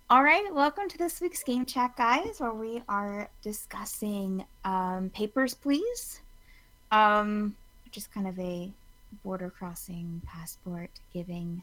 All right, welcome to this week's Game Chat, guys, where we are discussing Papers, Please, which is kind of a border crossing passport giving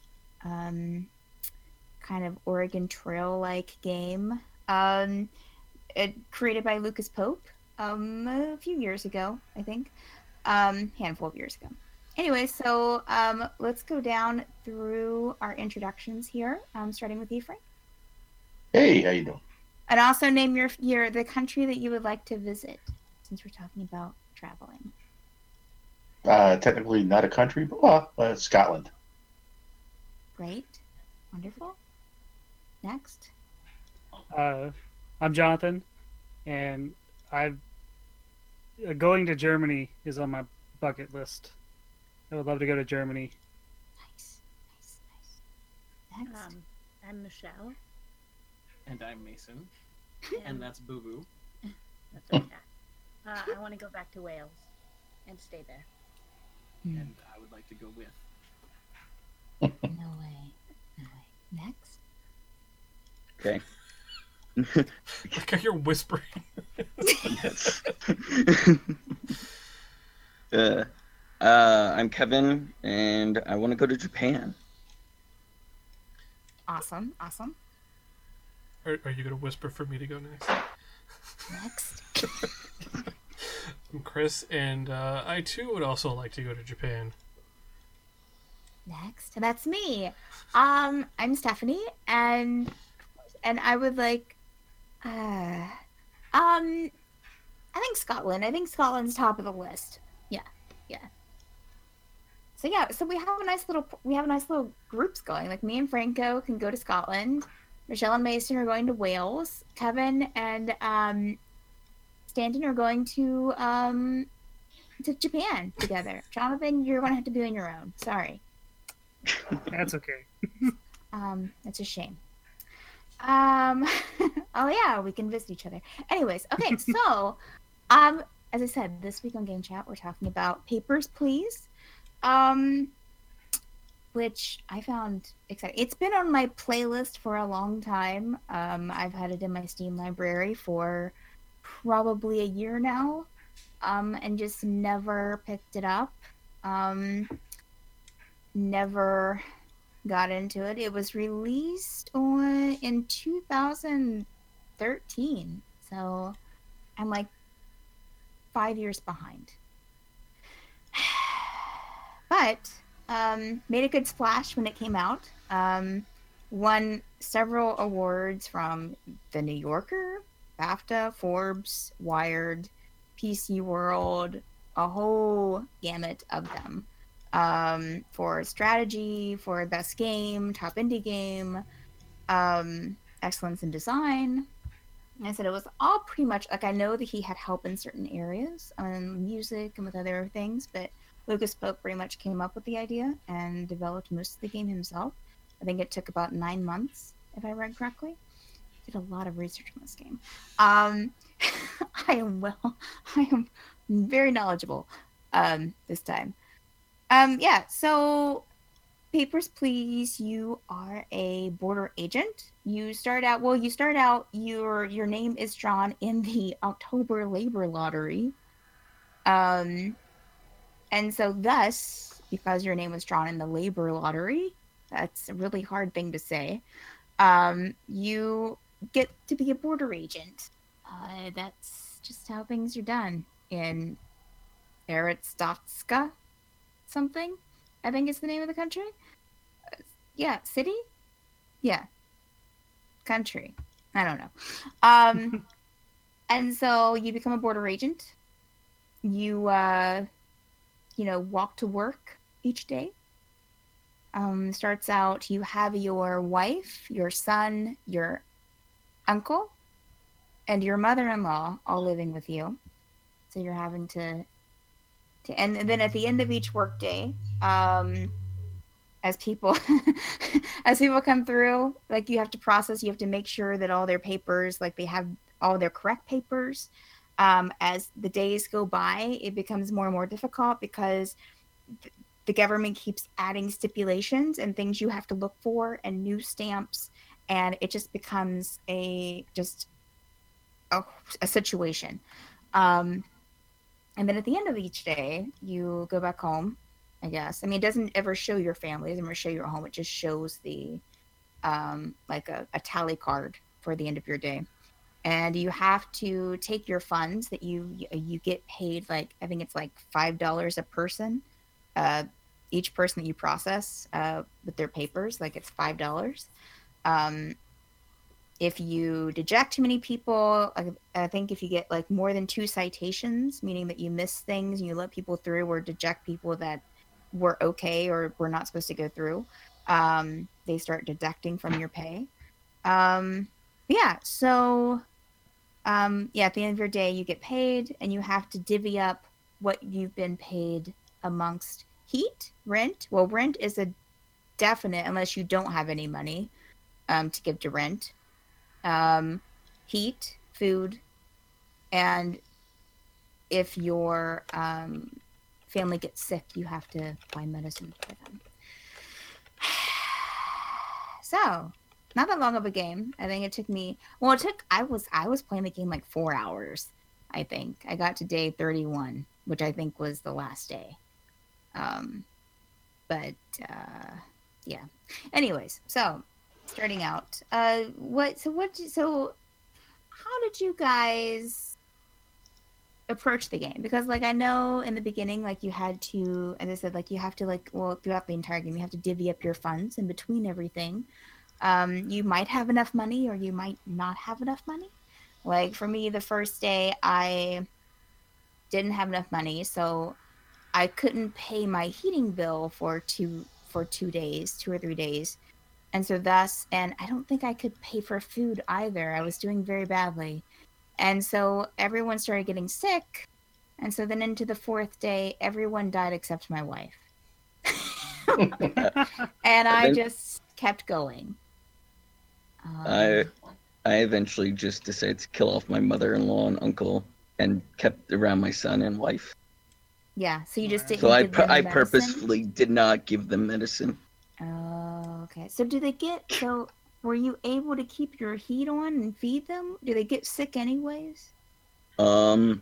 kind of Oregon Trail-like game created by Lucas Pope a few years ago, I think, handful of years ago. Anyway, so let's go down through our introductions here, starting with you, Frank. Hey, how you doing? And also name your the country that you would like to visit, since we're talking about traveling. Technically not a country, but Scotland. Great, wonderful. Next. I'm Jonathan, and I've going to Germany is on my bucket list. I would love to go to Germany. Nice, nice, nice. Next. I'm Michelle. And I'm Mason. And that's Boo Boo. That's okay. I want to go back to Wales and stay there. And I would like to go with. No way. No way. Next. Okay. Like how you're whispering. Yes. I'm Kevin, and I want to go to Japan. Awesome, awesome. Are you going to whisper for me to go next? Next. I'm Chris, and I too would also like to go to Japan. Next. That's me. I'm Stephanie, and I would like I think Scotland. I think Scotland's top of the list. Yeah. So we have a nice little groups going. Like me and Franco can go to Scotland. Michelle and Mason are going to Wales. Kevin and Stanton are going to Japan together. Jonathan, you're going to have to be on your own. Sorry. That's okay. It's a shame. Oh yeah, we can visit each other. Anyways, okay, so as I said, this week on Game Chat we're talking about Papers, Please. Which I found exciting. It's been on my playlist for a long time. I've had it in my Steam library for probably a year now, and just never picked it up. Never got into it. It was released in 2013, so I'm like 5 years behind. But made a good splash when it came out. Won several awards from The New Yorker, BAFTA, Forbes, Wired, PC World, a whole gamut of them. For strategy, for best game, top indie game, excellence in design. And I said it was all pretty much like I know that he had help in certain areas, music and with other things, but Lucas Pope pretty much came up with the idea and developed most of the game himself. I think it took about 9 months, if I read correctly. Did a lot of research on this game. I am very knowledgeable this time. So Papers, Please, you are a border agent. You start out your name is drawn in the October labor lottery. And so thus, because your name was drawn in the labor lottery, that's a really hard thing to say, you get to be a border agent. That's just how things are done in Arstotzka something, I think is the name of the country. City? Yeah. Country. I don't know. And so you become a border agent. You, walk to work each day. Starts out, you have your wife, your son, your uncle, and your mother-in-law all living with you. So you're having to and then at the end of each workday, as people come through, like you have to make sure that all their papers, like they have all their correct papers. As the days go by, it becomes more and more difficult because the government keeps adding stipulations and things you have to look for and new stamps and it just becomes a situation. And then at the end of each day, you go back home, I guess. I mean, it doesn't ever show your family, it doesn't ever show your home. It just shows the like a tally card for the end of your day. And you have to take your funds that you get paid, like I think it's like $5 a person, each person that you process with their papers, like it's $5. If you deject too many people, I think if you get like more than 2 citations, meaning that you miss things and you let people through, or deject people that were okay or were not supposed to go through, they start deducting from your pay. Yeah, so yeah, at the end of your day, you get paid, and you have to divvy up what you've been paid amongst heat, rent. Well, rent is a definite unless you don't have any money to give to rent. Heat, food, and if your family gets sick, you have to buy medicine for them. So, not that long of a game. I think it took me. Well, I was playing the game like 4 hours. I think I got to day 31, which I think was the last day. But yeah. Anyways, so starting out, how did you guys approach the game? Because like I know in the beginning, like you had to, as I said, like you have to throughout the entire game, you have to divvy up your funds in between everything. You might have enough money or you might not have enough money. Like for me, the first day I didn't have enough money, so I couldn't pay my heating bill for 2 or 3 days. And so and I don't think I could pay for food either. I was doing very badly. And so everyone started getting sick. And so then into the 4th day, everyone died except my wife. And I just kept going. I eventually just decided to kill off my mother-in-law and uncle and kept around my son and wife. Yeah, so you just didn't So give them I medicine? purposefully did not give them medicine. Oh, okay. So were you able to keep your heat on and feed them? Do they get sick anyways? Well,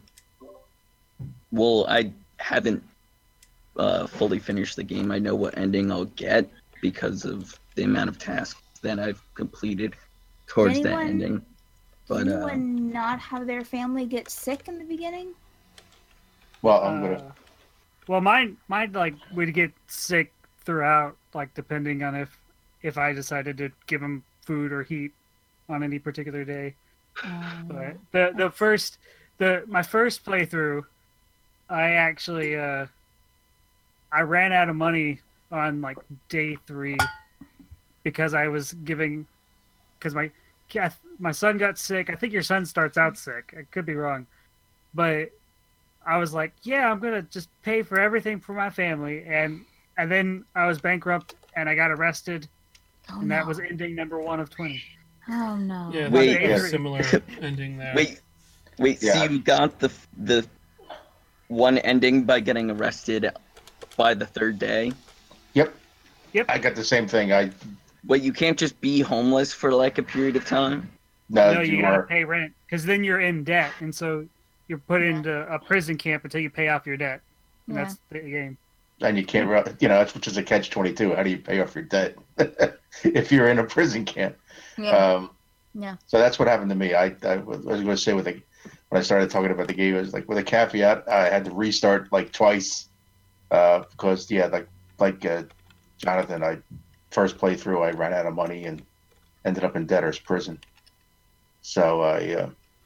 I haven't fully finished the game. I know what ending I'll get because of the amount of tasks that I've completed towards that ending. But did anyone not have their family get sick in the beginning? Well, I'm gonna. Well, mine like would get sick throughout, like depending on if I decided to give them food or heat on any particular day. But my first playthrough, I actually I ran out of money on like day 3 because I was giving, because my son got sick. I think your son starts out sick. I could be wrong, but I was like, yeah, I'm gonna just pay for everything for my family, and then I was bankrupt and I got arrested, that was ending number 1 of 20. Oh no! Yeah, Wait, there's a similar ending there. Wait. Yeah. So you got the one ending by getting arrested by the 3rd day? Yep. Yep. I got the same thing. Wait, you can't just be homeless for like a period of time? No, you gotta pay rent, because then you're in debt, and so you're put into a prison camp until you pay off your debt. And that's the game. And you can't, that's which is a catch-22. How do you pay off your debt if you're in a prison camp? Yeah. So that's what happened to me. I was going to say when I started talking about the game, it was like with a caveat, I had to restart like twice because Jonathan, first playthrough I ran out of money and ended up in debtor's prison. So I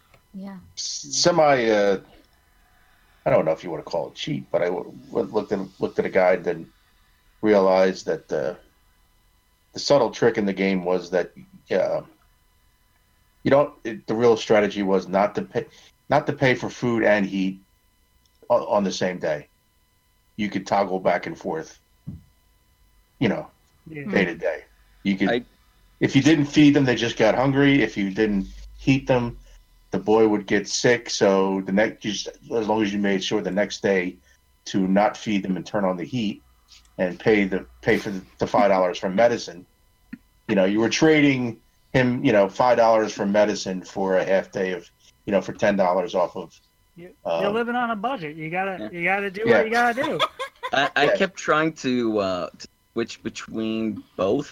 I don't know if you want to call it cheat, but I looked at a guide and realized that the subtle trick in the game was that the real strategy was not to pay for food and heat on the same day. You could toggle back and forth, day to day. You could, if you didn't feed them, they just got hungry. If you didn't heat them, the boy would get sick. So as long as you made sure the next day to not feed them and turn on the heat and pay for the $5 for medicine, you were trading him, $5 for medicine for a half day of, for $10 off of. You're living on a budget. You gotta do Yeah. what you gotta do. I kept trying to switch between both.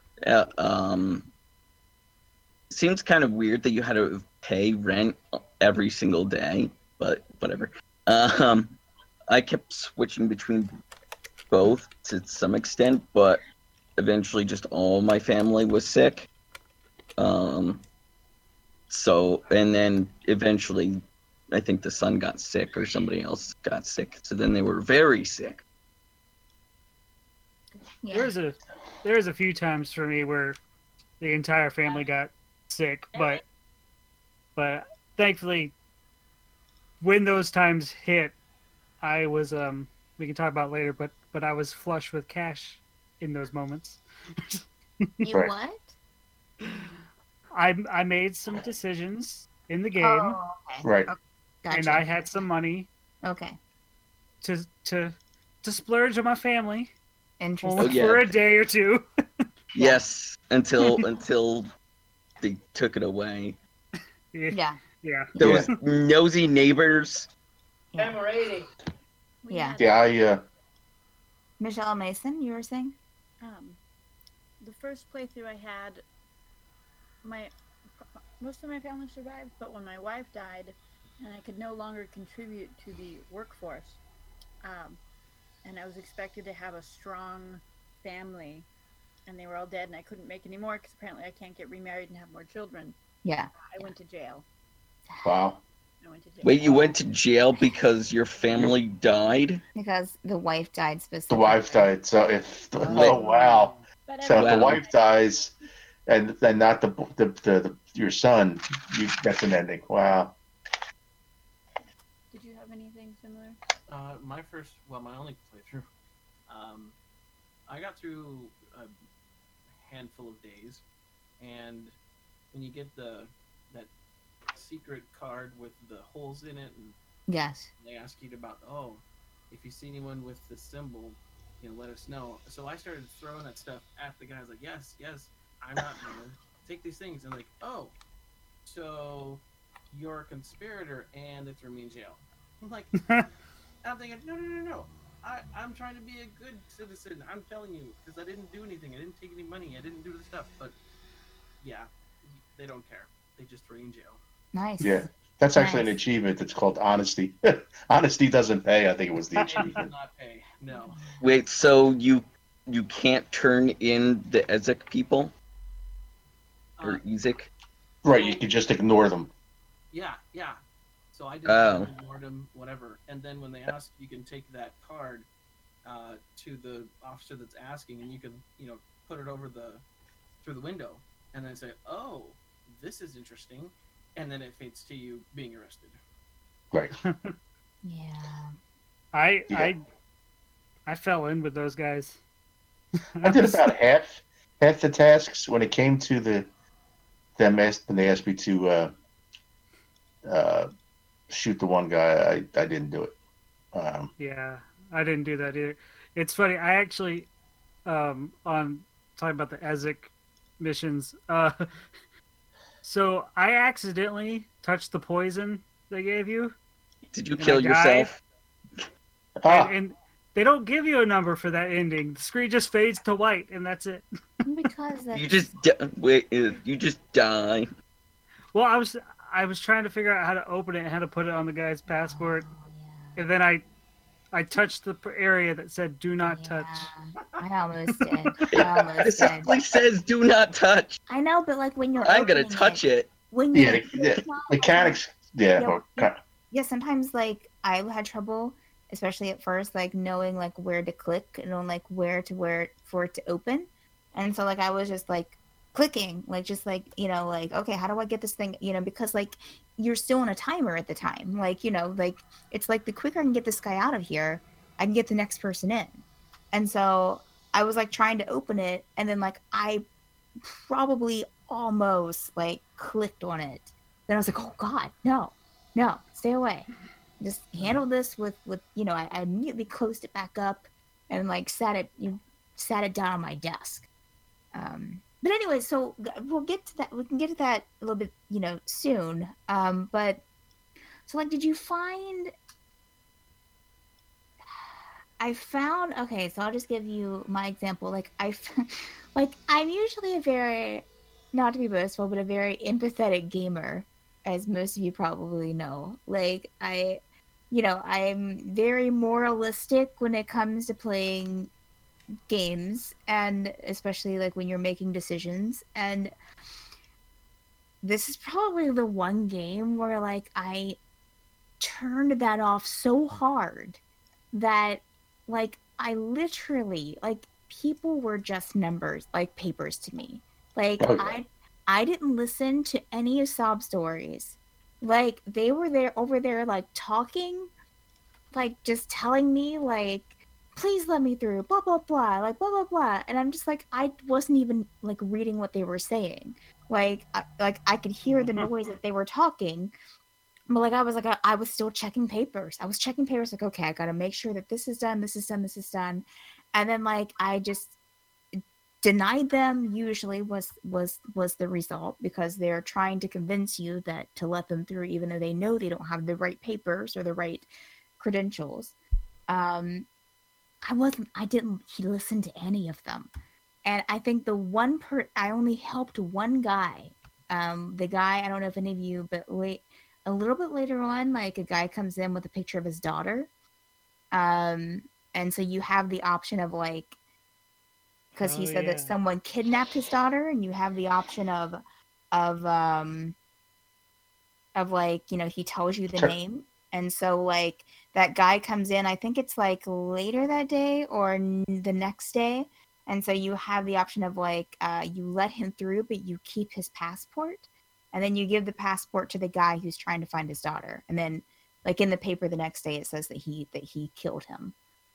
Seems kind of weird that you had to pay rent every single day, but whatever. I kept switching between both to some extent, but eventually just all my family was sick. So, and then eventually I think the son got sick or somebody else got sick. So then they were very sick. Yeah. There's a few times for me where the entire family got sick, but thankfully when those times hit, I was we can talk about it later, but I was flush with cash in those moments. You Right. what? I made some decisions in the game, Oh, okay. Right. Gotcha. and I had some money Okay. to splurge on my family Interesting. only Oh, yeah. for a day or two. Yes, until they took it away. Yeah. Yeah. Those nosy neighbors. Yeah. We Yeah. had, Yeah, Michelle Mason, you were saying? the first playthrough I had, most of my family survived, but when my wife died, and I could no longer contribute to the workforce, and I was expected to have a strong family, and they were all dead, and I couldn't make any more because apparently I can't get remarried and have more children. Yeah. I went to jail. wow. Wait, you went to jail because your family died? Because the wife died specifically. The wife died. So oh wow. But So if Wow. the wife dies, and then not your son, that's an ending. Wow. did you have anything similar? My only playthrough, I got through a handful of days, and when you get that secret card with the holes in it, and Yes. they ask you about, if you see anyone with this symbol, let us know. So I started throwing that stuff at the guys, like, yes, I'm not gonna take these things, and like, so you're a conspirator, and they threw me in jail. I'm like, I'm thinking, no. I'm trying to be a good citizen. I'm telling you, because I didn't do anything. I didn't take any money. I didn't do the stuff. But yeah, they don't care. They just throw you in jail. Nice. Yeah. That's actually an Nice. achievement. It's called honesty. Honesty doesn't pay. I think it was the It does achievement. not pay. No. Wait, so you can't turn in the Ezek people? Or Uh, Ezek? Right. You could just ignore them. Yeah. So I did Oh. ignored them, whatever. And then when they ask, you can take that card to the officer that's asking, and you can, put it over through the window, and then say, "Oh, this is interesting," and then it fades to you being arrested. Right. Yeah. I fell in with those guys. I did about half the tasks when it came to when they asked me to shoot the one guy. I didn't do it. Yeah, I didn't do that either. It's funny. I actually, on talking about the Ezek missions, so I accidentally touched the poison they gave you, Did you And kill I died. yourself? and they don't give you a number for that ending. The screen just fades to white, and that's it. Because that's... You just you just die. Well, I was trying to figure out how to open it and how to put it on the guy's passport, Yeah. and then I touched the area that said "Do not touch." Yeah. I almost did. I almost It did. simply says do not touch. I know, but like when you're I'm gonna opening touch it. when you Yeah. Mechanics. Yeah. Yeah, well, yeah, sometimes like I had trouble, especially at first, like knowing like where to click and on like where for it to open. And so like I was just like clicking, like just like, like, okay, how do I get this thing, because like you're still on a timer at the time. Like, like it's like the quicker I can get this guy out of here, I can get the next person in. And so I was like trying to open it, and then like I probably almost like clicked on it. Then I was like, oh God, no, stay away. Just handle this with I immediately closed it back up and like sat it down on my desk. but anyway, so we'll get to that. We can get to that a little bit, soon. But so like, did you find? I found okay. So I'll just give you my example. Like like I'm usually a very, not to be boastful, but a very empathetic gamer, as most of you probably know. Like I'm very moralistic when it comes to playing games, and especially like when you're making decisions. And this is probably the one game where like I turned that off so hard that like I literally, like, people were just numbers, like papers to me. Like Oh, yeah. I didn't listen to any of sob stories. Like they were there over there like talking, like just telling me like, please let me through, blah blah blah, like blah blah blah. And I'm just like, I wasn't even like reading what they were saying. Like I could hear the noise that they were talking, but like I was still checking papers. I was checking papers like, okay, I gotta make sure that this is done, this is done, this is done. And then like I just denied them, usually was the result, because they're trying to convince you that to let them through even though they know they don't have the right papers or the right credentials. I didn't listen to any of them. And I think I only helped one guy. The guy, I don't know if any of you, but a little bit later on, like a guy comes in with a picture of his daughter. And so you have the option of like, because he said that someone kidnapped his daughter, and you have the option of like, he tells you the name. And so like that guy comes in, I think it's like later that day or the next day. And so you have the option of like, you let him through, but you keep his passport. And then you give the passport to the guy who's trying to find his daughter. And then like in the paper the next day, it says that he killed him.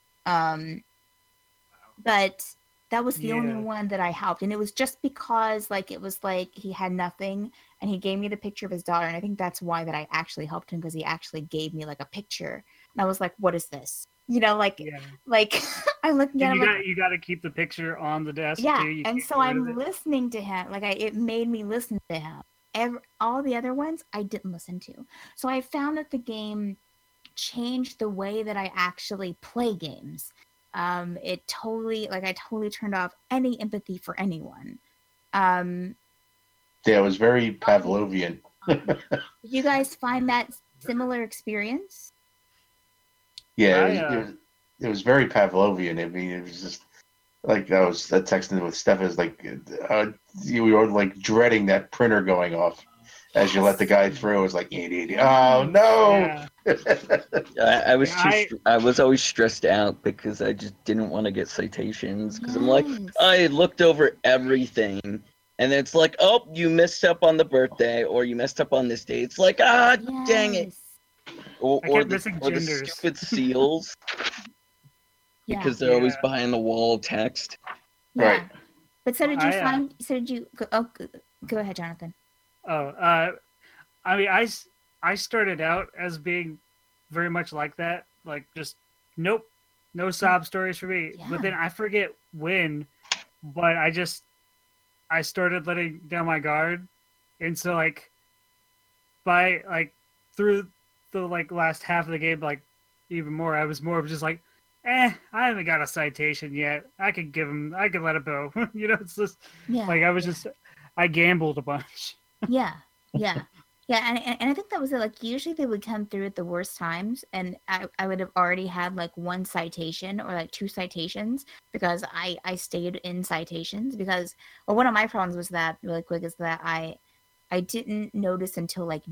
But that was the only one that I helped. And it was just because like, it was like he had nothing and he gave me the picture of his daughter. And I think that's why that I actually helped him, because he actually gave me like a picture. And I was like, what is this? Like I'm looking at him. You got to keep the picture on the desk. Yeah. Too. And so I'm listening to him. Like it made me listen to him. All the other ones I didn't listen to. So I found that the game changed the way that I actually play games. I totally turned off any empathy for anyone. Yeah, it was very Pavlovian. Did you guys find that similar experience? Yeah, it was very Pavlovian. I mean, it was just like I was texting with Steph. Is like you were like dreading that printer going off as you let the guy through. It was like, oh no! Yeah. I was always stressed out because I just didn't want to get citations, because I'm like, I looked over everything, and it's like, oh, you messed up on the birthday, or you messed up on this date. It's like, dang it. Or the stupid seals. Because they're always behind the wall text. Yeah. Right. But so did you find? So did you? Go ahead, Jonathan. I mean, I started out as being very much like that, like just nope, no sob stories for me. Yeah. But then I forget when, but I started letting down my guard, and so like by like through the like last half of the game, like even more, I was more of just like, I haven't got a citation yet. I could let it go. It's just like I gambled a bunch. Yeah. And I think that was it. Like usually they would come through at the worst times, and I would have already had like one citation or like two citations, because I stayed in citations, because one of my problems was that, really quick, is that I didn't notice until like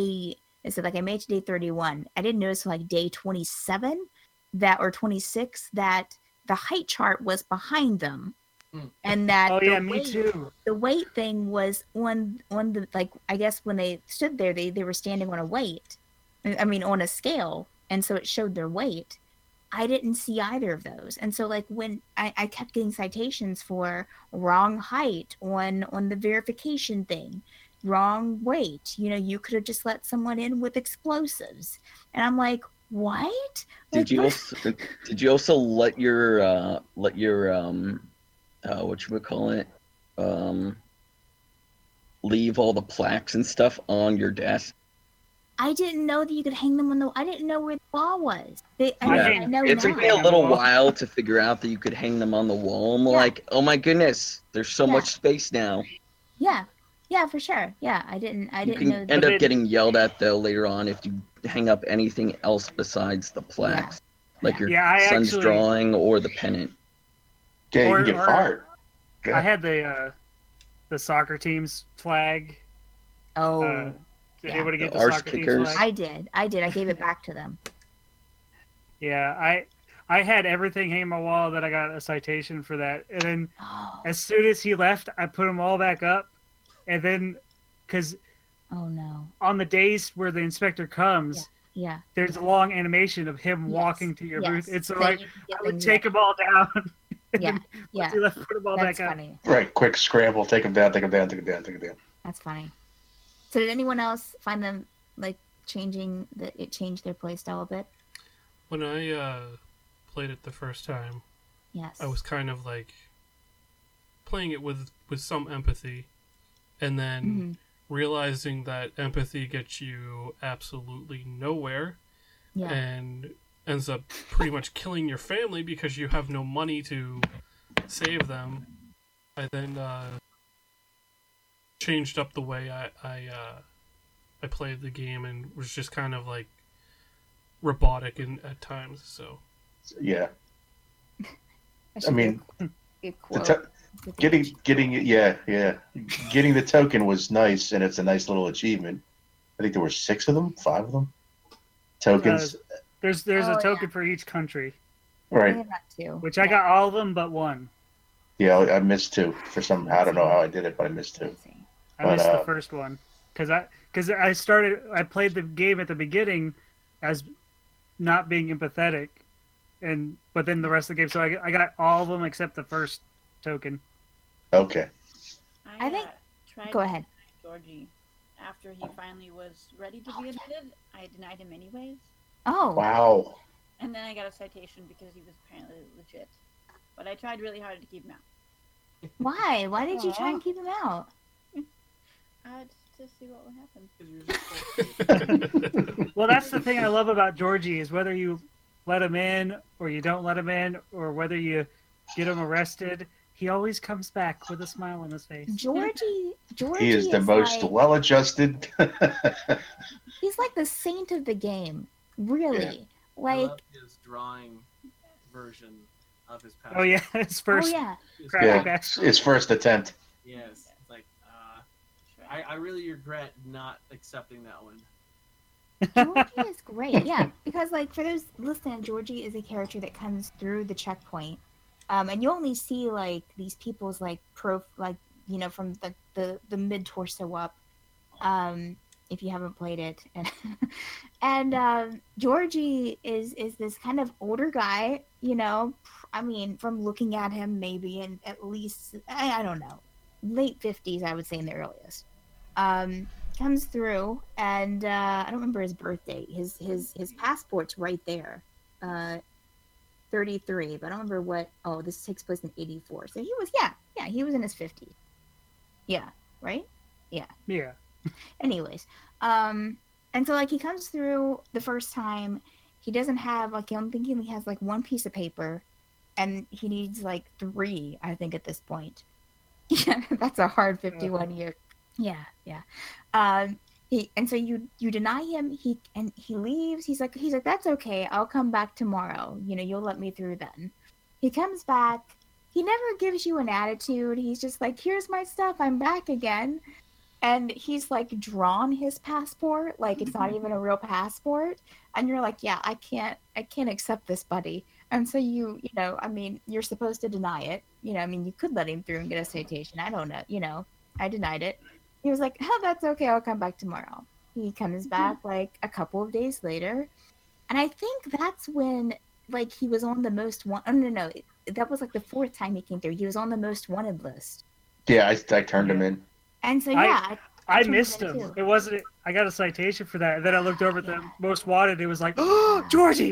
I made it to day 31. I didn't notice until like day 27 or 26 that the height chart was behind them. And that me too. The weight thing was on the, like, I guess when they stood there, they were standing on a weight. I mean, on a scale, and so it showed their weight. I didn't see either of those, and so like when I kept getting citations for wrong height on the verification thing, wrong weight. You could have just let someone in with explosives, and I'm like, what? Did you also let your what you would call it, leave all the plaques and stuff on your desk? I didn't know that you could hang them on the. I didn't know where the wall was. I know It now. took me a little while to figure out that you could hang them on the wall. I'm like, oh my goodness, there's so much space now. Yeah, for sure. Yeah, I didn't You can know. end up getting yelled at though later on if you hang up anything else besides the plaques, like your son's drawing or the pennant. Yeah, you can get fired. I had the soccer team's flag. Oh. Did anybody get the arse soccer team's kickers? flag? I did. I gave it back to them. Yeah, I had everything hanging on my wall that I got a citation for that. And then as soon as he left, I put them all back up. And then, because on the days where the inspector comes, there's a long animation of him walking to your booth. It's so like, I would take them all down. Once he left, put them all back up. Right, quick scramble, take them down. That's funny. So did anyone else find them like it changed their play style a bit? When I played it the first time, I was kind of like playing it with some empathy, and then realizing that empathy gets you absolutely nowhere, and ends up pretty much killing your family because you have no money to save them. I then changed up the way I played the game and was just kind of like robotic at times. So yeah, I mean, getting the token was nice, and it's a nice little achievement. I think there were 5 of them tokens. There's a token for each country, right? I got 2. Which I got all of them but 1. Yeah, I missed 2 for some. I don't know how I did it, but I missed 2. I missed the first one because I played the game at the beginning as not being empathetic, but then the rest of the game. So I got all of them except the first token. Okay. I think. Tried Go ahead. Georgie, after he finally was ready to be admitted, I denied him anyways. Oh. Wow. And then I got a citation because he was apparently legit. But I tried really hard to keep him out. Why? Why did you try and keep him out? Just to see what would happen. Well, that's the thing I love about Georgie is whether you let him in or you don't let him in or whether you get him arrested, he always comes back with a smile on his face. Georgie he is the most well-adjusted. He's like the saint of the game, really. Yeah. Like I love his drawing version of his past. Oh yeah, his first. His first attempt. Yes, it's like I really regret not accepting that one. Georgie is great, yeah, because like for those listening, Georgie is a character that comes through the checkpoint, and you only see like these people's like from the mid torso up, if you haven't played it, and Georgie is this kind of older guy, I mean, from looking at him, maybe in at least I don't know, late 50s, I would say in the earliest. Comes through, and I don't remember his birthday. His passport's right there, 33. But I don't remember what. Oh, this takes place in 84. So he was, he was in his 50s. Yeah, right. Yeah. Yeah. Anyways, and so like he comes through the first time. He doesn't have like I'm thinking he has like 1 piece of paper, and he needs like 3. I think at this point. Yeah, that's a hard 51 year. Yeah. So you deny him. He leaves. He's like that's okay. I'll come back tomorrow. You'll let me through then. He comes back. He never gives you an attitude. He's just like, here's my stuff. I'm back again. And he's like drawn his passport like it's not even a real passport. And you're like, yeah, I can't accept this, buddy. And so you're supposed to deny it. You could let him through and get a citation. I don't know. I denied it. He was like, oh, that's okay. I'll come back tomorrow. He comes back like a couple of days later. And I think that's when like he was on the most no. That was like the 4th time he came through. He was on the most wanted list. Yeah, I turned him in. And so, I missed him. It wasn't. I got a citation for that. And then I looked over at the most wanted. It was like, oh, Georgie.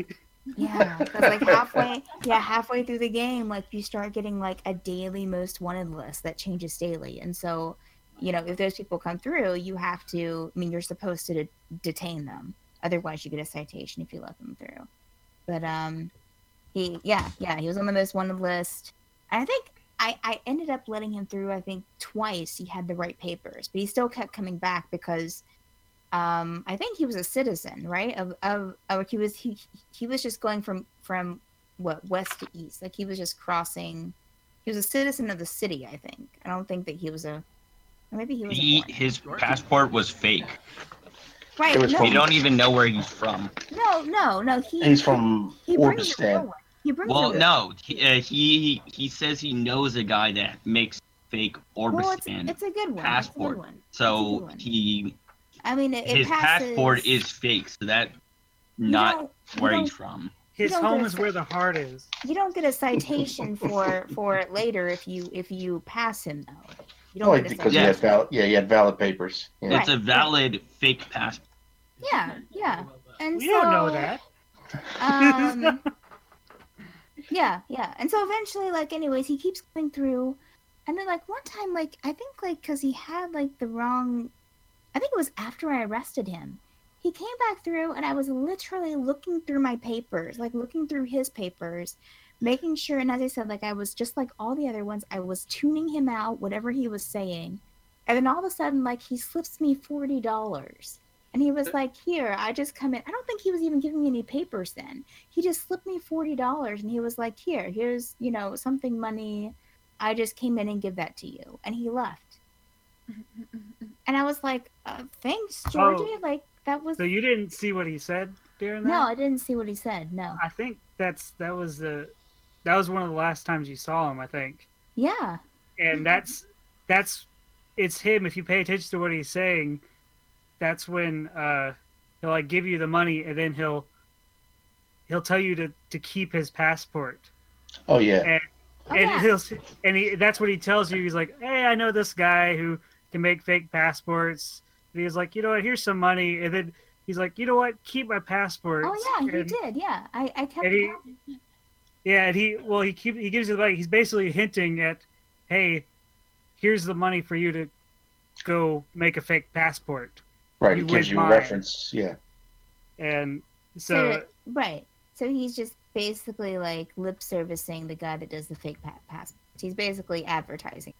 Yeah, because like halfway through the game, like you start getting like a daily most wanted list that changes daily, and so, if those people come through, you have to. I mean, you're supposed to detain them, otherwise you get a citation if you let them through. But he was on the most wanted list. And I think I ended up letting him through. I think twice he had the right papers, but he still kept coming back because. I think he was a citizen, right? He was just going from what, west to east. Like he was just crossing. He was a citizen of the city, I think. I don't think that he was or maybe he was. His passport was fake. Right. You don't even know where he's from. No. He's from Orbistan. No. He says he knows a guy that makes fake Orbistan it's a good one. passport. So he. I mean, his passport is fake, so that's not where he's from. His home is where the heart is. You don't get a citation for it later if you pass him though. You don't because he had valid papers. Yeah. It's a valid fake passport. Yeah. And you don't know that. Yeah. And so eventually, like, anyways, he keeps going through, and then like one time, like I think like because he had like the wrong. I think it was after I arrested him. He came back through and I was literally looking through my papers, like looking through his papers, making sure. And as I said, like I was just like all the other ones, I was tuning him out, whatever he was saying. And then all of a sudden, like he slips me $40. And he was like, here, I just come in. I don't think he was even giving me any papers then. He just slipped me $40 and he was like, here's, something money. I just came in and give that to you. And he left. And I was like, thanks, Georgie. Like that was. So you didn't see what he said during that? No, I didn't see what he said. No. I think that was one of the last times you saw him. I think. Yeah. And it's him. If you pay attention to what he's saying, that's when he'll like give you the money, and then he'll tell you to keep his passport. Oh yeah. That's what he tells you. He's like, hey, I know this guy who can make fake passports. And he's like, you know what, here's some money. And then he's like, you know what, keep my passport. Oh yeah, he did. Yeah, I kept. And he gives you the money. He's basically hinting at, hey, here's the money for you to go make a fake passport. Right, he gives you a reference. Yeah. And so right, so he's just basically like lip servicing the guy that does the fake passports. He's basically advertising.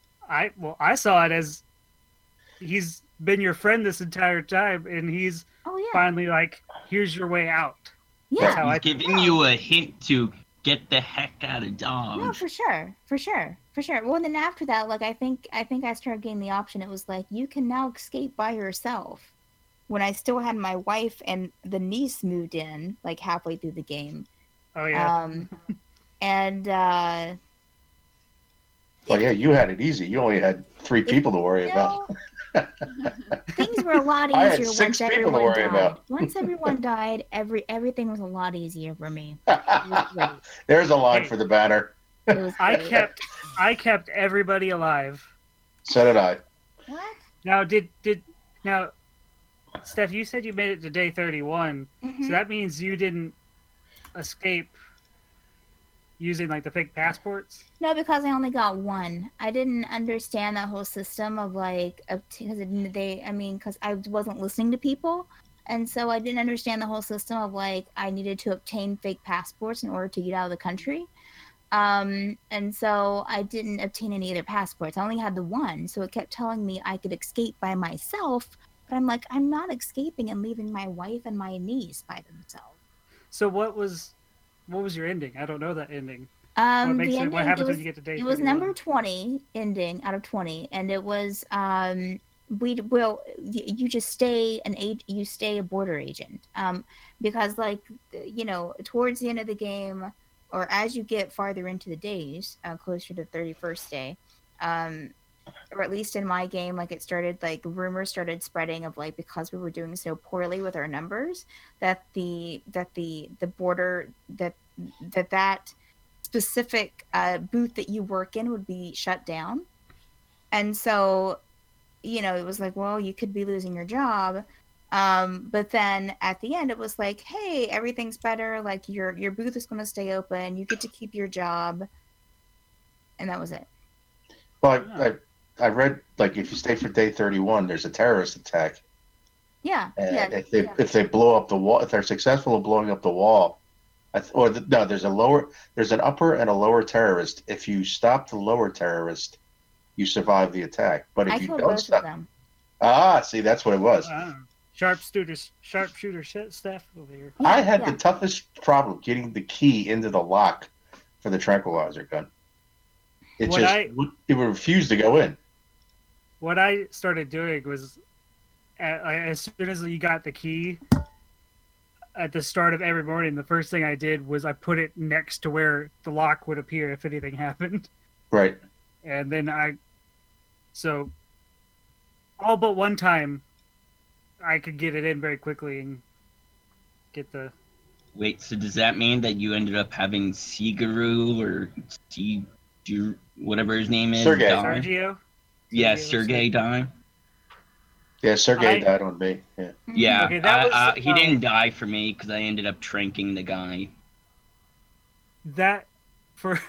I saw it as he's been your friend this entire time, and he's finally like, here's your way out. Yeah, he's giving you a hint to get the heck out of Dodge. No, for sure. Well, and then after that, like I think I started getting the option. It was like you can now escape by yourself. When I still had my wife and the niece moved in, like halfway through the game. Oh yeah. Well, yeah, you had it easy. You only had 3 people to worry about. Things were a lot easier I had 6 people to worry about. Once everyone died, everything was a lot easier for me. There's a line for the banner. I kept everybody alive. So did I. What? Now now, Steph, you said you made it to day 31, so that means you didn't escape using like the fake passports? No, because I only got one. I didn't understand that whole system of like, because I wasn't listening to people, and so I didn't understand the whole system of like I needed to obtain fake passports in order to get out of the country. And so I didn't obtain any other passports. I only had the one, so it kept telling me I could escape by myself. But I'm like, I'm not escaping and leaving my wife and my niece by themselves. So what was your ending? I don't know that ending. What happens when you get to day 31? It was number 20 ending out of 20, and it was you just stay you stay a border agent. Because like towards the end of the game, or as you get farther into the days, closer to 31st day, or at least in my game, like it started, like rumors started spreading of like, because we were doing so poorly with our numbers, that the border, that specific booth that you work in would be shut down. And so, it was like, well, you could be losing your job. But then at the end, it was like, hey, everything's better. Like your booth is going to stay open. You get to keep your job, and that was it. Well, I read like if you stay for day 31, there's a terrorist attack. Yeah. And if they blow up the wall, if they're successful in blowing up the wall, there's an upper and a lower terrorist. If you stop the lower terrorist, you survive the attack. But if you don't stop, see, that's what it was. Sharpshooter staff over here. Yeah, I had the toughest problem getting the key into the lock for the tranquilizer gun. It refused to go in. What I started doing was, as soon as you got the key, at the start of every morning, the first thing I did was I put it next to where the lock would appear if anything happened. Right. And then so all but one time, I could get it in very quickly and get the... Wait, so does that mean that you ended up having Sigaru or whatever his name is? Sergio? Yeah, Sergey died. Yeah, Sergey died on me. Yeah. Yeah, okay, he didn't die for me because I ended up tranking the guy. That whole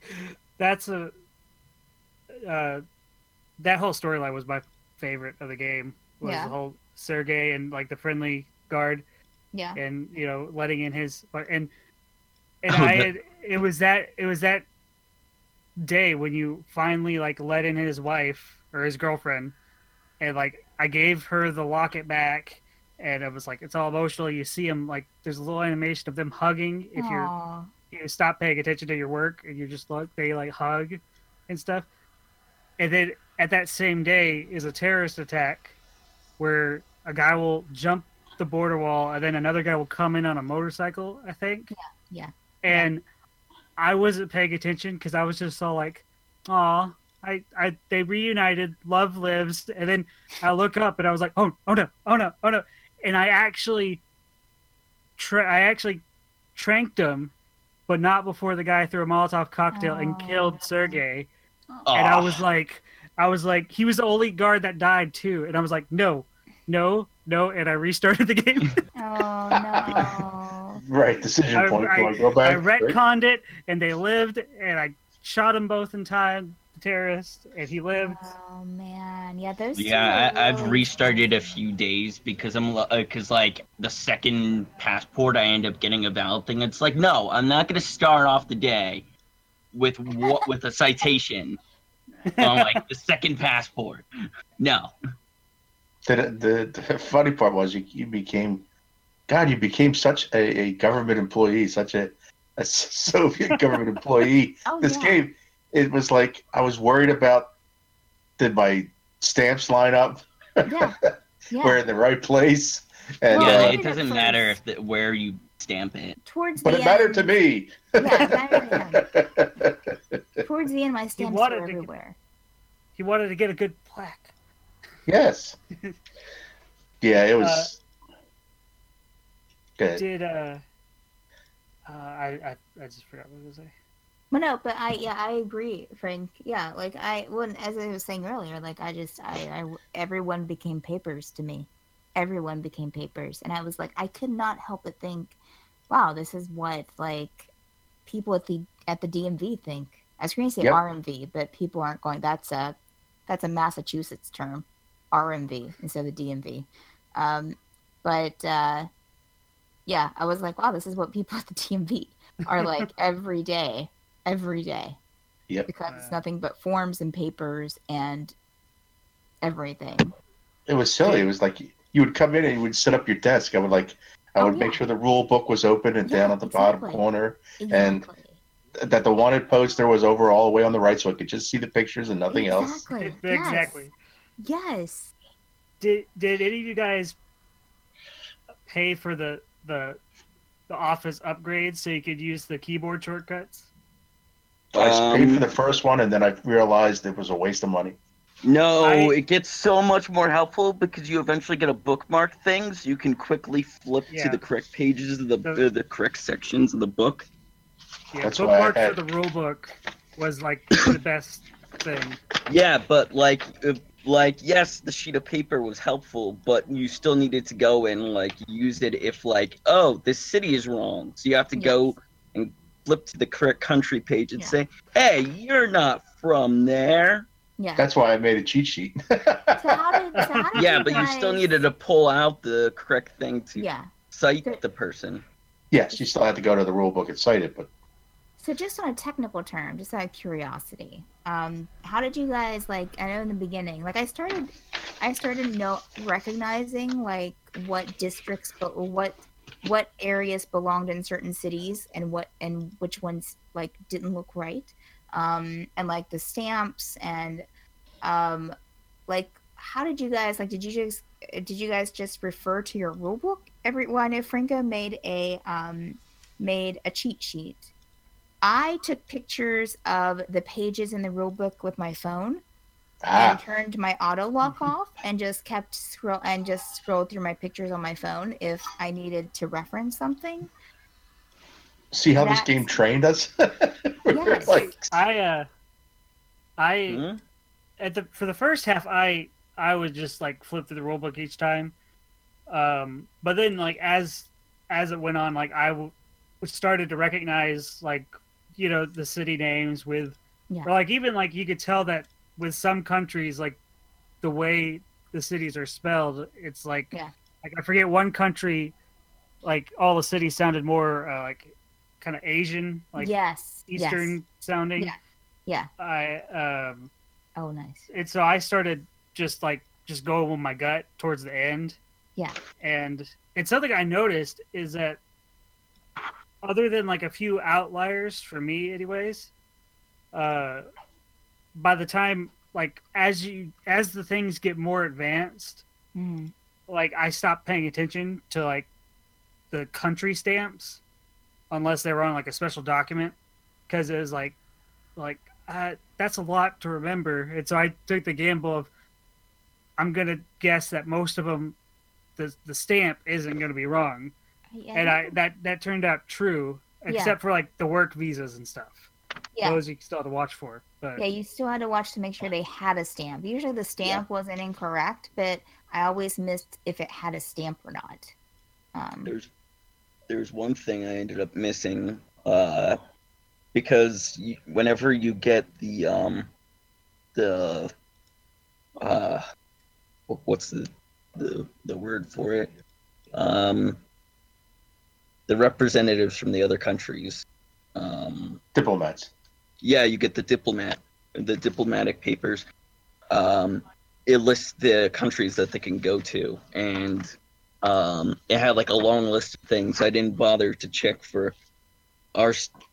storyline was my favorite of the game. Was the whole Sergey and like the friendly guard. Yeah. And letting in his it was that day when you finally like let in his wife or his girlfriend, and like I gave her the locket back, and it was like it's all emotional. You see him like there's a little animation of them hugging if you stop paying attention to your work and you just look, they like hug and stuff. And then at that same day is a terrorist attack where a guy will jump the border wall and then another guy will come in on a motorcycle, I think. Yeah. And I wasn't paying attention because I was just all like, "Aw, they reunited, love lives." And then I look up and I was like, "Oh no!" And I actually tranked him, but not before the guy threw a Molotov cocktail and killed Sergey. And I was like, he was the only guard that died too. And I was like, no, and I restarted the game. Oh no! Right, decision point. Go back. I retconned it, and they lived, and I shot them both in time. The terrorist, and he lived. Oh man, yeah, those. Yeah, I've restarted a few days because like the second passport I end up getting a valid thing. It's like, no, I'm not gonna start off the day with a citation on like the second passport. No. The funny part was you became such a government employee, such a Soviet government employee. Game, it was like I was worried about did my stamps line up? Yeah. We're in the right place. And, it doesn't matter where you stamp it. But it mattered to me. Yeah, it mattered. Towards the end, my stamps were everywhere. He wanted to get a good plaque. Yes. Yeah, it was. Good. I just forgot what I was going to say. Well, no, but I agree, Frank. Yeah, like as I was saying earlier, like everyone became papers to me. Everyone became papers, and I was like, I could not help but think, wow, this is what like people at the DMV think. I was going to say RMV, but people aren't going. That's a Massachusetts term, RMV instead of the DMV. Yeah, I was like, wow, this is what people at the DMV are like every day. Yep. Because it's nothing but forms and papers and everything. It was silly. It was like you would come in and you would set up your desk. I would make sure the rule book was open and down at the bottom corner, and that the wanted poster was over all the way on the right, so I could just see the pictures and nothing else. Exactly. Yes. Did any of you guys pay for the Office upgrades so you could use the keyboard shortcuts? I paid for the first one, and then I realized it was a waste of money. No, it gets so much more helpful because you eventually get a bookmark thing, so you can quickly flip to the correct pages of the correct sections of the book. Yeah, that's bookmark for the rule book was like the best thing. Yeah, but like like, yes, the sheet of paper was helpful, but you still needed to go and like use it if like, oh, this city is wrong. So you have to go and flip to the correct country page and say, hey, you're not from there. Yeah. That's why I made a cheat sheet. So how did Yeah, you but you guys... still needed to pull out the correct thing to cite So- the person. Yes, you still had to go to the rule book and cite it, but So just on a technical term, just out of curiosity, how did you guys, like, I know in the beginning, like I started recognizing like what districts, but what areas belonged in certain cities and which ones like didn't look right, and like the stamps and like how did you guys, like, did you guys just refer to your rule book I know Franca made a cheat sheet. I took pictures of the pages in the rule book with my phone and turned my auto lock off and just scrolled through my pictures on my phone if I needed to reference something. see how this game trained us? Yes. Like, For the first half, I would just like flip through the rule book each time, but then like as it went on, like I started to recognize like, you know, the city names with, or like even like you could tell that with some countries, like the way the cities are spelled, it's like, like I forget one country, like all the cities sounded more like kind of Asian, like Eastern sounding. Yeah. Oh, nice. And so I started just going with my gut towards the end. Yeah. And it's something I noticed is that other than like a few outliers for me anyways, by the time like as the things get more advanced, like I stopped paying attention to like the country stamps unless they were on like a special document, because it was like that's a lot to remember. And so I took the gamble of I'm gonna guess that most of them the stamp isn't gonna be wrong. And that turned out true, except for like the work visas and stuff. Yeah. Those you still had to watch for. But yeah, you still had to watch to make sure they had a stamp. Usually the stamp wasn't incorrect, but I always missed if it had a stamp or not. There's one thing I ended up missing, because whenever you get the what's the word for it? The representatives from the other countries. diplomats. Yeah, you get the diplomatic papers. It lists the countries that they can go to, and it had like a long list of things. I didn't bother to check for our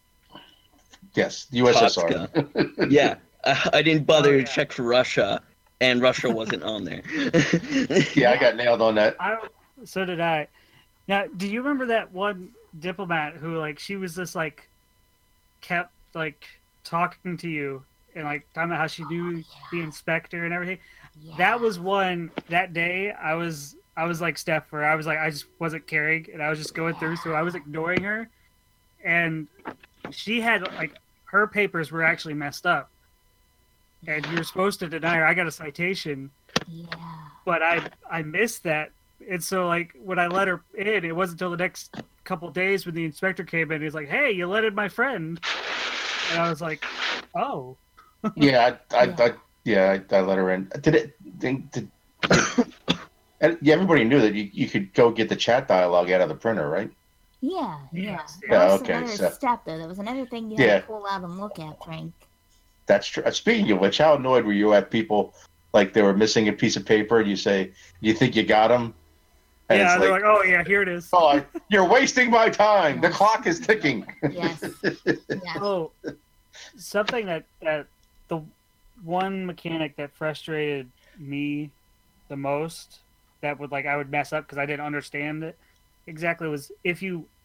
USSR. Yeah, I didn't bother to check for Russia, and Russia wasn't on there. Yeah, I got nailed on that. So did I. Now, do you remember that one diplomat who, like, she was just, like, kept, like, talking to you and, like, talking about how she knew the inspector and everything? Yeah. That was one, that day, I was like Steph, where I was like, I just wasn't caring, and I was just going through, so I was ignoring her, and she had, like, her papers were actually messed up, and you're supposed to deny her. I got a citation, but I missed that. And so, like, when I let her in, it wasn't until the next couple of days when the inspector came in. He's like, "Hey, you let in my friend," and I was like, "Oh." Yeah, I let her in. And everybody knew that you could go get the chat dialogue out of the printer, right? Yeah. Yeah, That was okay, another step, though. That was another thing you had to pull out and look at, Frank. That's true. Speaking of which, how annoyed were you at people, like they were missing a piece of paper, and you say, "You think you got them?" And yeah, they're like, "Oh yeah, here it is." Oh, you're wasting my time. The clock is ticking. Yes. Oh, something that the one mechanic that frustrated me the most, that would, like, I would mess up because I didn't understand it exactly, was if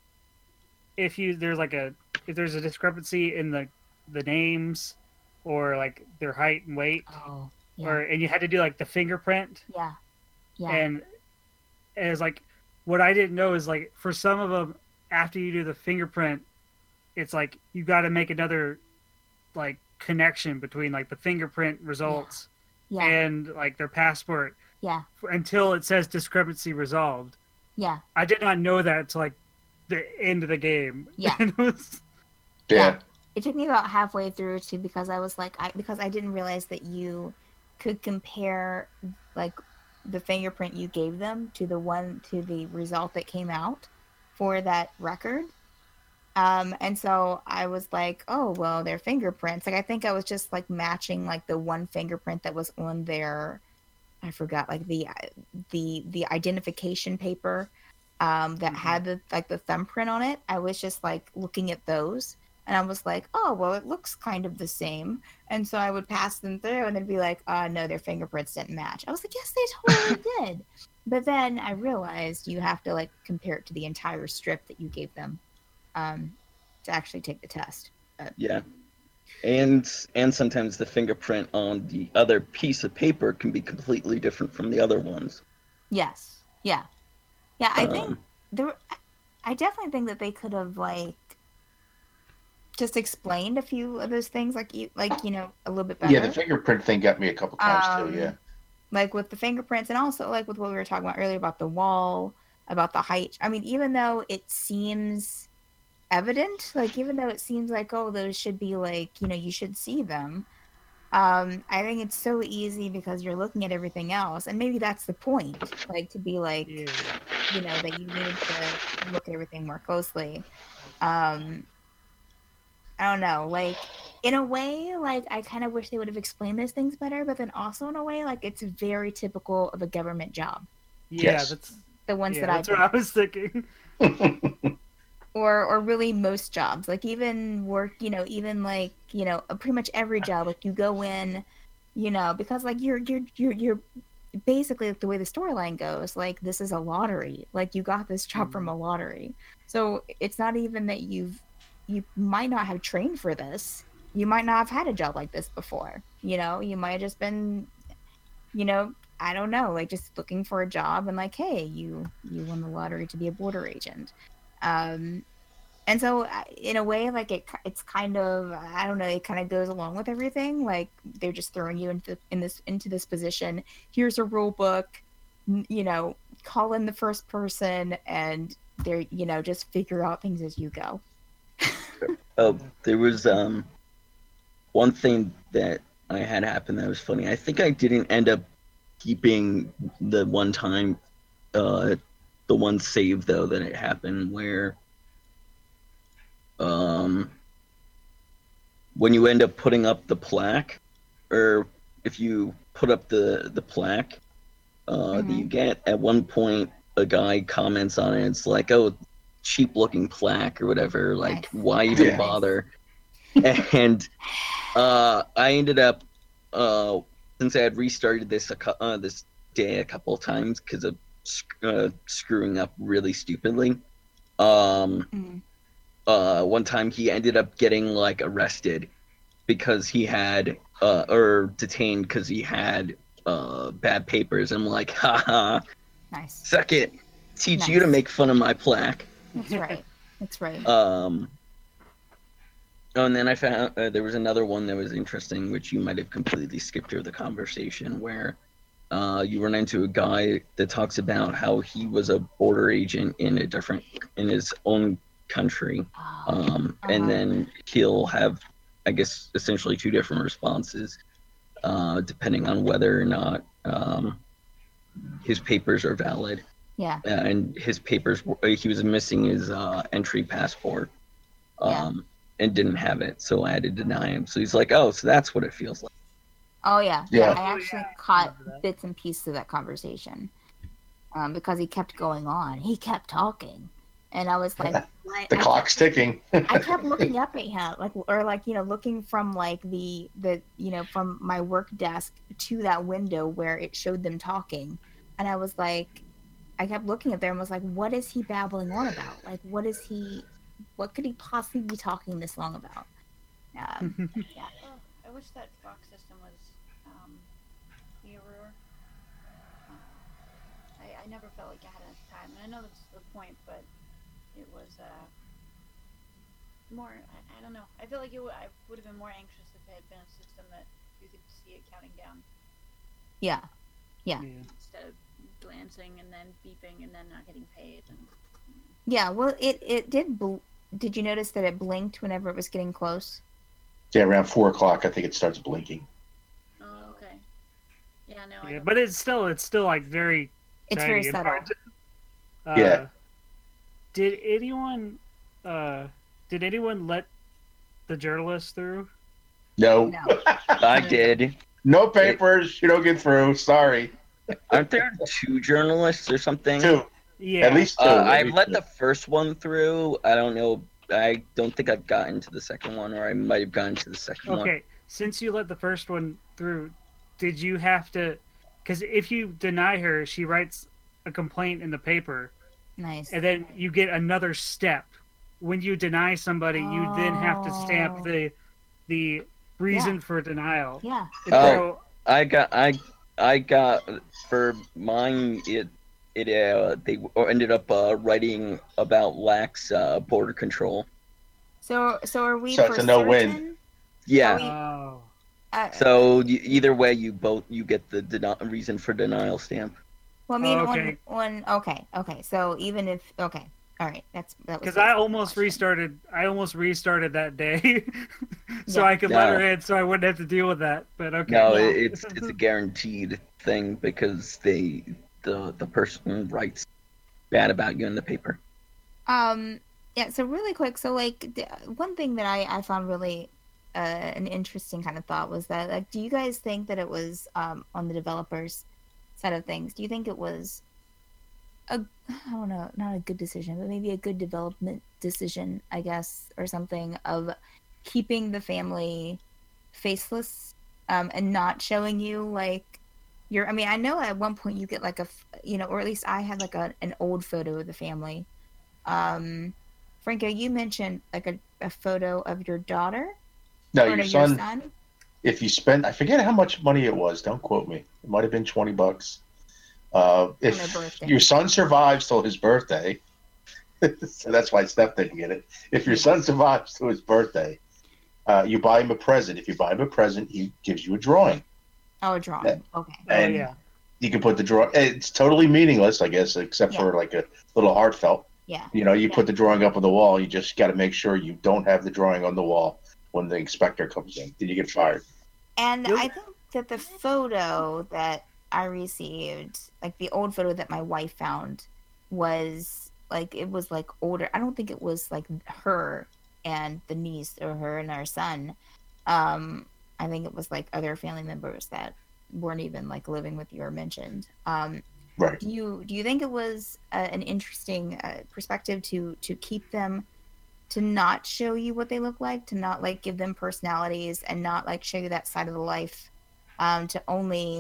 there's a discrepancy in the names, or like their height and weight, and you had to do like the fingerprint. And it's like, what I didn't know is, like, for some of them, after you do the fingerprint, it's like you got to make another, like, connection between, like, the fingerprint results and like their passport. Yeah. Until it says discrepancy resolved. Yeah. I did not know that until like the end of the game. Yeah. Yeah. It took me about halfway through too because I was like, because I didn't realize that you could compare like the fingerprint you gave them to the result that came out for that record. And so I was like, oh well, their fingerprints. Like I think I was just like matching like the one fingerprint that was on their, I forgot, like the identification paper that had the thumbprint on it. I was just like looking at those and I was like, oh well, it looks kind of the same. And so I would pass them through and they'd be like, no, their fingerprints didn't match. I was like, yes, they totally did. But then I realized you have to like compare it to the entire strip that you gave them to actually take the test. Yeah. And sometimes the fingerprint on the other piece of paper can be completely different from the other ones. Yes. Yeah. Yeah, I think I definitely think that they could have like just explained a few of those things like you know, a little bit better. Yeah, the fingerprint thing got me a couple times too, yeah. Like with the fingerprints and also like with what we were talking about earlier about the wall, about the height. I mean, even though it seems evident, like even though it seems like, oh, those should be like, you know, you should see them, I think it's so easy because you're looking at everything else, and maybe that's the point, like to be like, you know, that you need to look at everything more closely. I don't know, like in a way, like I kind of wish they would have explained those things better, but then also in a way, like it's very typical of a government job. Yeah, yes. that's the ones that that's what I was thinking. Or really most jobs, like even work, you know, even like, you know, pretty much every job, like you go in, you know, because like you're basically like the way the storyline goes, like this is a lottery, like you got this job from a lottery, so it's not even that you might not have trained for this, you might not have had a job like this before, you know, you might have just been, you know, I don't know, like just looking for a job and like, hey, you won the lottery to be a border agent. And so in a way, like it's kind of, I don't know, it kind of goes along with everything. Like they're just throwing you into this position. Here's a rule book, you know, call in the first person and they're, you know, just figure out things as you go. Oh, there was one thing that I had happen that was funny. I think I didn't end up keeping the one time, the one save though that it happened where when you end up putting up the plaque, or if you put up the plaque that you get, at one point a guy comments on it, it's like, oh, cheap looking plaque or whatever, like why even bother? And I ended up since I had restarted this this day a couple of times because of screwing up really stupidly. One time he ended up getting like arrested because he had or detained because he had bad papers. I'm like, haha, nice. Suck it. Teach you to make fun of my plaque. That's right. That's right. Oh, and then I found there was another one that was interesting, which you might have completely skipped through the conversation, where you run into a guy that talks about how he was a border agent in his own country, and then he'll have, I guess, essentially two different responses, depending on whether or not his papers are valid. Yeah. And his papers, he was missing his entry passport, and didn't have it, so I had to deny him. So he's like, oh, so that's what it feels like. Oh, yeah. Yeah. I actually caught bits and pieces of that conversation because he kept going on. He kept talking. And I was like, the clock's ticking. I kept looking up at him, looking from like the from my work desk to that window where it showed them talking. And I was like, I kept looking at them and was like, what is he babbling on about? Like, what could he possibly be talking this long about? Yeah. Oh, I wish that Fox system was clearer. I never felt like I had enough time, and I know that's the point, but it was more. I don't know. I feel like I would have been more anxious if it had been a system that you could see it counting down. Yeah. Instead of glancing and then beeping and then not getting paid. Yeah, well, it did. Did you notice that it blinked whenever it was getting close? Yeah, around 4 o'clock, I think it starts blinking. Oh, okay. Yeah, no. Yeah, but it's still like very. It's very subtle. Yeah. Did anyone let the journalist through? No. I did. No papers. You don't get through. Sorry. Aren't there 2 journalists or something? 2. Yeah. At least 2. I let the first one through. I don't know. I don't think I've gotten to the second one, or I might have gotten to the second one. Okay, since you let the first one through, did you have to? Because if you deny her, she writes a complaint in the paper. Nice. And then you get another step. When you deny somebody, you then have to stamp the reason for denial. Yeah. Oh, I got for mine. They ended up writing about lax border control. So are we? So for it's a no-win. certain? Yeah. So either way, you get the reason for denial stamp. Well, I mean, okay. So even if all right, that was because I almost restarted that day, so I could let her in, so I wouldn't have to deal with that. But okay. No, it's a guaranteed thing because the person writes bad about you in the paper. Yeah. So really quick, so like one thing that I found really an interesting kind of thought was that, like, do you guys think that it was on the developers' side of things? Do you think it was I don't know, not a good decision, but maybe a good development decision, I guess, or something, of keeping the family faceless and not showing you like I mean, I know at one point you get like or at least I had like an old photo of the family. Franco, you mentioned like a photo of your daughter. No, your son. If you spend, I forget how much money it was. Don't quote me. It might have been $20. If your son survives till his birthday, so that's why Steph didn't get it. If your son survives till his birthday, you buy him a present. If you buy him a present, he gives you a drawing. Oh, a drawing. Okay. And you can put the drawing. It's totally meaningless, I guess, except for like a little heartfelt. Yeah. You put the drawing up on the wall. You just got to make sure you don't have the drawing on the wall when the inspector comes in. Then you get fired. And I think that the photo that I received, like the old photo that my wife found, was like, it was like older. I don't think it was like her and the niece or her and our son. I think it was like other family members that weren't even like living with you or mentioned. Right. Do you think it was an interesting perspective to keep them, to not show you what they look like, to not like give them personalities and not like show you that side of the life, to only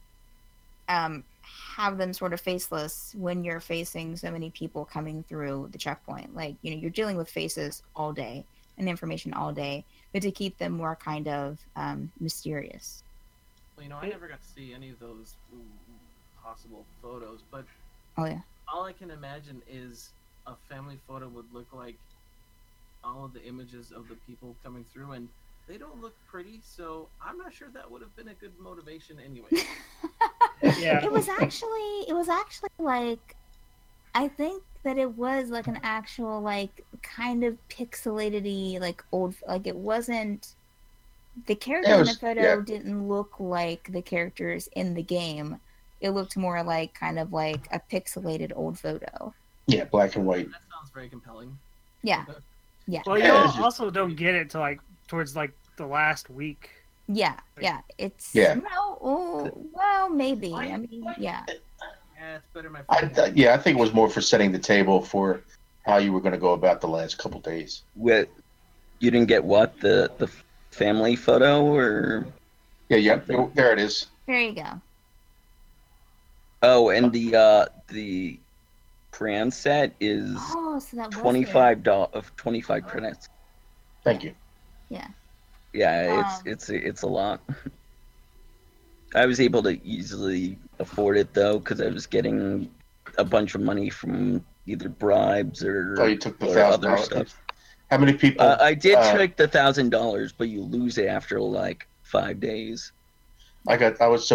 have them sort of faceless when you're facing so many people coming through the checkpoint? Like, you're dealing with faces all day and information all day, but to keep them more kind of mysterious. Well, I never got to see any of those possible photos, but all I can imagine is a family photo would look like all of the images of the people coming through, and they don't look pretty, so I'm not sure that would have been a good motivation anyway. It was actually like, I think that it was like an actual like kind of pixelated-y, like old, like it wasn't, the characters in the photo didn't look like the characters in the game. It looked more like kind of like a pixelated old photo. Yeah, black and white. That sounds very compelling. Yeah. Yeah. Well, you also don't get it till like towards like the last week. Yeah, it's well, maybe. I mean, yeah. Yeah, it's better, my friend. I think it was more for setting the table for how you were going to go about the last couple days. You didn't get what, the family photo, or? Yeah, there it is. There you go. Oh, and the crayon set is $25 credits. Thank you. Yeah. Yeah, it's a lot. I was able to easily afford it though, because I was getting a bunch of money from either bribes or you took the other stuff. How many people? I did take the $1,000, but you lose it after like 5 days. I was so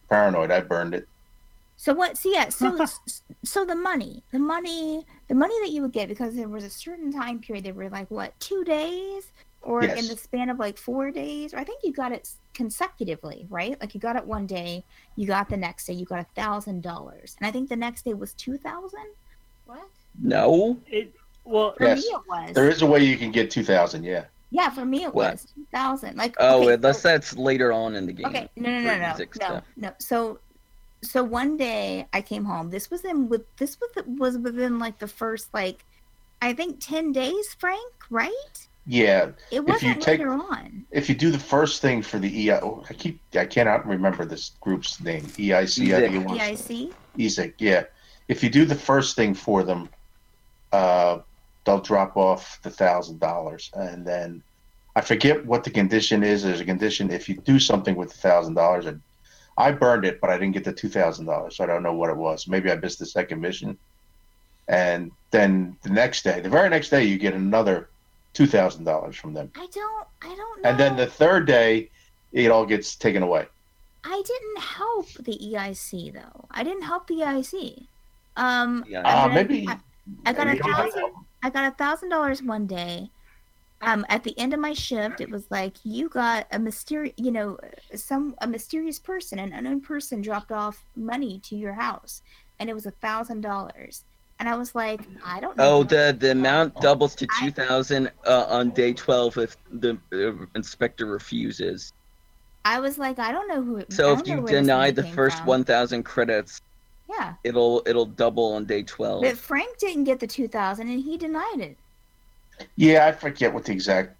paranoid. I burned it. So what? So yeah. So the money that you would get, because there was a certain time period. They were like, what, 2 days, or Yes. in the span of like 4 days? Or I think you got it consecutively, right? Like you got it one day, you got the next day, you got $1,000, and I think the next day was 2,000. What? No. Well, For Yes. me it was. There is a way you can get 2,000. Yeah. Yeah, for me it What? was 2,000. Like Oh, okay, unless so, that's later on in the game. okay, for no. music stuff. So one day I came home. This was within like the first, like, I think 10 days, Frank, right? Yeah. It If you wasn't take- later on. If you do the first thing for the I cannot remember this group's name. EIC. I think it was. EIC? EIC. Yeah. If you do the first thing for them, they'll drop off the $1,000, and then I forget what the condition is. There's a condition if you do something with the $1,000, and I burned it, but I didn't get the $2,000, so I don't know what it was. Maybe I missed the second mission. And then the very next day, you get another $2,000 from them. I don't know. And then the third day, it all gets taken away. I didn't help the EIC though. I didn't help the EIC. Yeah. Maybe. I got maybe you don't $1,000. know. I got $1,000 one day. At the end of my shift, it was like, you got a mysterious person, an unknown person dropped off money to your house, and it was $1,000. And I was like, I don't know. Oh, the amount doubles to 2,000 on day 12 if the inspector refuses. I was like, I don't know who. So I if don't know you where this deny money the came first from. 1,000 credits, Yeah, it'll double on day 12. but Frank didn't get the 2,000, and he denied it. Yeah, I forget what the exact.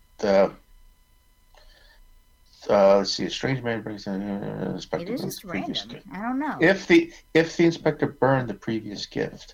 Let's see. A strange man brings inspector. It is burns just the previous random. gift. I don't know. If the inspector burned the previous gift.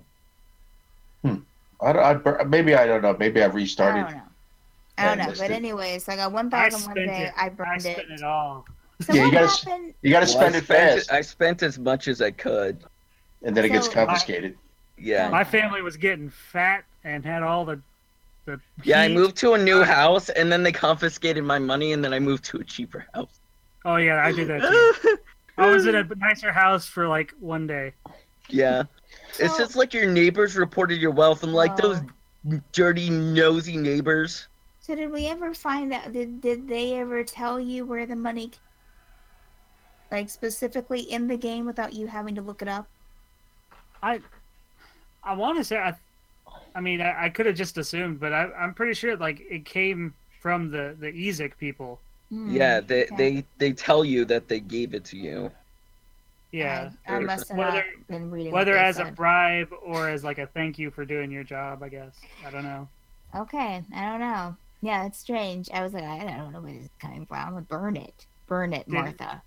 Maybe I don't know. Maybe I restarted. I don't know. I don't Yeah, know. missed But it. anyways, I got I 1,000 one spent day. it. I I burned spent it all. So Yeah, what you gotta- happened? You got to Well, spend it fast, I spent as much as I could. and then it gets So- confiscated. Yeah. My family was getting fat and had all the Yeah, I heat. moved to a new house, and then they confiscated my money, and then I moved to a cheaper house. Oh yeah, I did that too. I was in a nicer house for like one day. Yeah. It's just like your neighbors reported your wealth. I'm like, those dirty, nosy neighbors. So did we ever find out? Did they ever tell you where the money, like specifically in the game, without you having to look it up? I want to say I could have just assumed, but I'm pretty sure like it came from the EZIC people. Yeah, okay. they tell you that they gave it to you. Yeah, I must have whether- not been reading. whether what they as a said. bribe or as like a thank you for doing your job. I guess I don't know. Okay, I don't know. Yeah, it's strange. I was like, I don't know where this is coming from. I'm gonna burn it, Martha.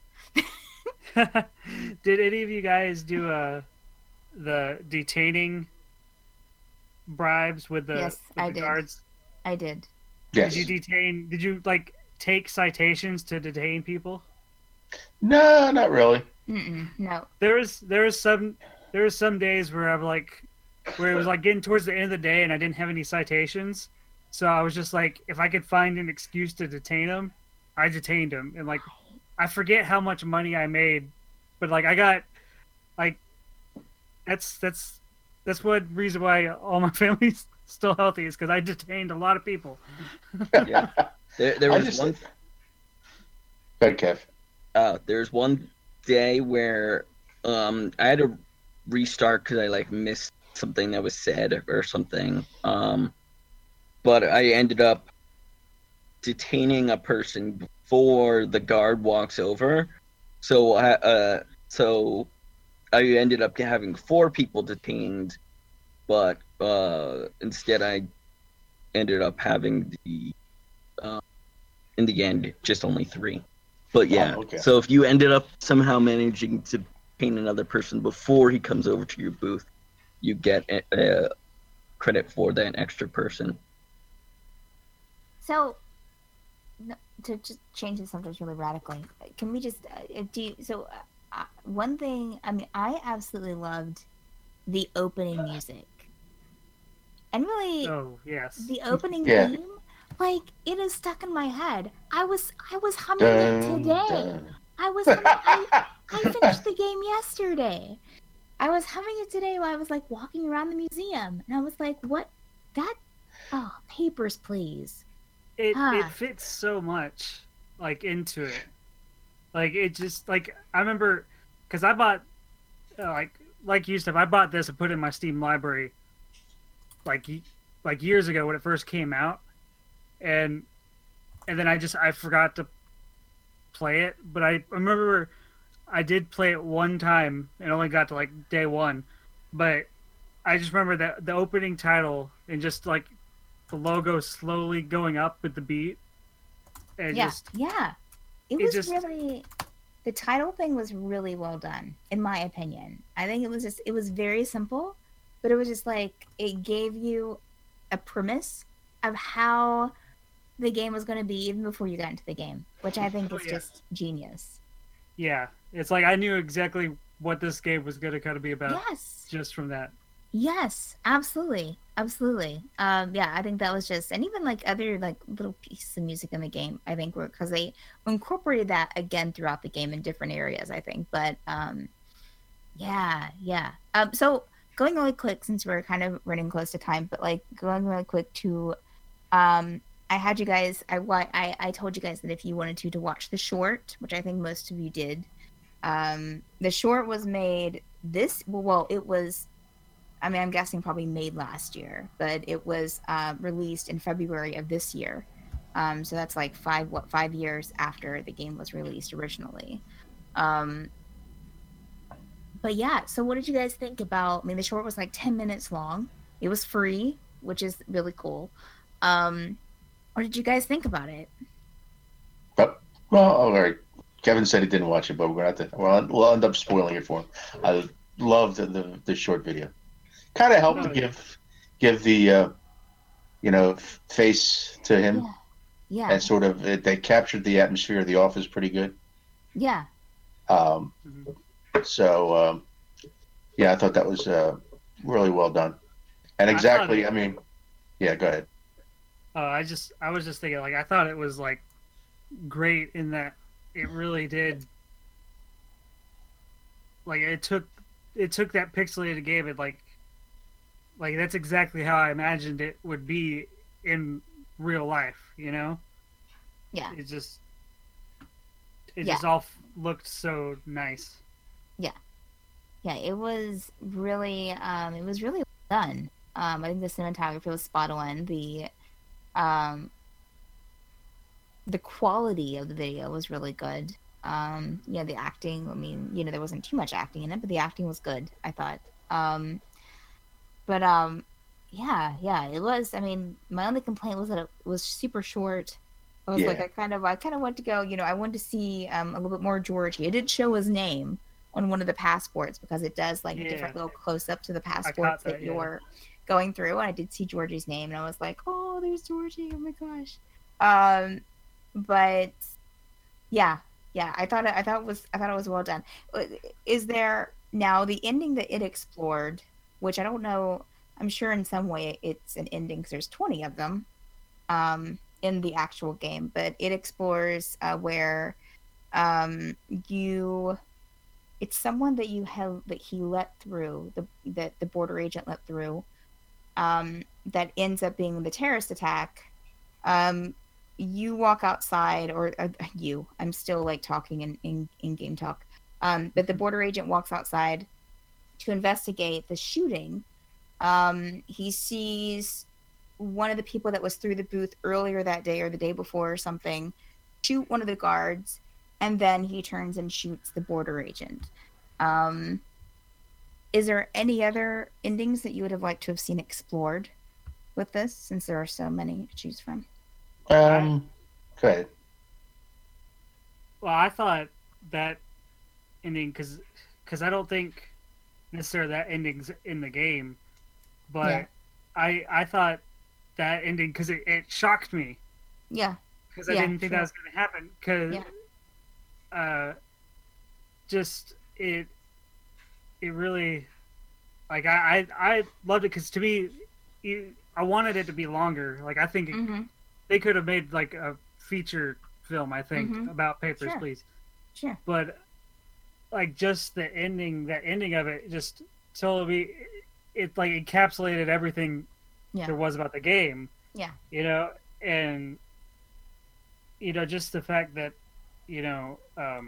Did any of you guys do the detaining bribes with the, Yes, with I the did. guards? I did. Yes. Did you like take citations to detain people? No, not really. No. There was some days where it was like getting towards the end of the day and I didn't have any citations, so I was just like, if I could find an excuse to detain them, I detained them. And like, I forget how much money I made, but like I got like that's one reason why all my family's still healthy is because I detained a lot of people. Yeah. There I was just- one. Good, Kev. There's one day where I had to restart because I like missed something that was said or something. But I ended up detaining a person before the guard walks over. So I ended up having 4 people detained, but instead I ended up having in the end just only 3. But yeah, Oh, okay. So if you ended up somehow managing to detain another person before he comes over to your booth, you get credit for that extra person. So, to just change the subject really radically, can we just one thing? I mean, I absolutely loved the opening music, and really, Oh yes. the opening Yeah. theme, like it is stuck in my head. I was humming it today. I was humming, I finished the game yesterday. I was having it today while I was like walking around the museum, and I was like, "What? That? Oh, Papers, Please." It fits so much like into it. Like it just like I remember because I bought like you said, I bought this and put it in my Steam library like years ago when it first came out, and then I forgot to play it. But I remember I did play it one time and only got to like day one, but I just remember that the opening title and just like the logo slowly going up with the beat. And It was really, the title thing was really well done, in my opinion. I think it was very simple, but it was just like, it gave you a premise of how the game was going to be even before you got into the game, which I think is just genius. Yeah, it's like I knew exactly what this game was going to kind of be about. Yes. Just from that. Yes, absolutely. Absolutely. Yeah, I think that was just, and even like other like little pieces of music in the game, I think were, because they incorporated that again throughout the game in different areas, I think. But yeah. So going really quick, since we're kind of running close to time, but like going really quick to, I had you guys, I told you guys that if you wanted to watch the short, which I think most of you did. The short was made it was, I mean, I'm guessing probably made last year, but it was released in February of this year. So that's like 5 years after the game was released originally. But yeah, so what did you guys think about, I mean, the short was like 10 minutes long. It was free, which is really cool. What did you guys think about it? Well, all right. Kevin said he didn't watch it, but we'll end up spoiling it for him. I loved the short video. Kind of helped to give the face to him. Yeah. And sort of they captured the atmosphere of the office pretty good. Yeah. So I thought that was really well done. And exactly, go ahead. I was just thinking, like, I thought it was like great in that it really did, like, it took that pixelated game and like that's exactly how I imagined it would be in real life, you know? Yeah. It just all looked so nice. Yeah. Yeah, it was really well done. I think the cinematography was spot on. The quality of the video was really good. The acting, I mean, there wasn't too much acting in it, but the acting was good, I thought. It was, I mean, my only complaint was that it was super short. I was like, I kind of want to go, I wanted to see a little bit more Georgie. It did show his name on one of the passports because it does like a different little close up to the passports that you're going through. And I did see Georgie's name and I was like, oh, there's Georgie. Oh my gosh. But yeah, I thought it was well done. Is there now the ending that it explored, which I don't know, I'm sure in some way it's an ending because there's 20 of them in the actual game, but it explores where it's someone that he let through, that the border agent let through, that ends up being the terrorist attack. You walk outside, I'm still like talking in game talk, but the border agent walks outside to investigate the shooting. He sees one of the people that was through the booth earlier that day or the day before or something shoot one of the guards, and then he turns and shoots the border agent. Is there any other endings that you would have liked to have seen explored with this, since there are so many to choose from? Go ahead. Well, I thought that ending, because I don't think necessarily that ending's in the game, but I thought that ending, because it shocked me. Yeah. Because I didn't think that was going to happen. Because just it really, like, I loved it because to me, I wanted it to be longer. Like, I think they could have made like a feature film, I think, about Papers, Please. Sure. But like just the ending, that ending of it, just totally, it like encapsulated everything there was about the game. Yeah. You know, and you know, just the fact that, you know,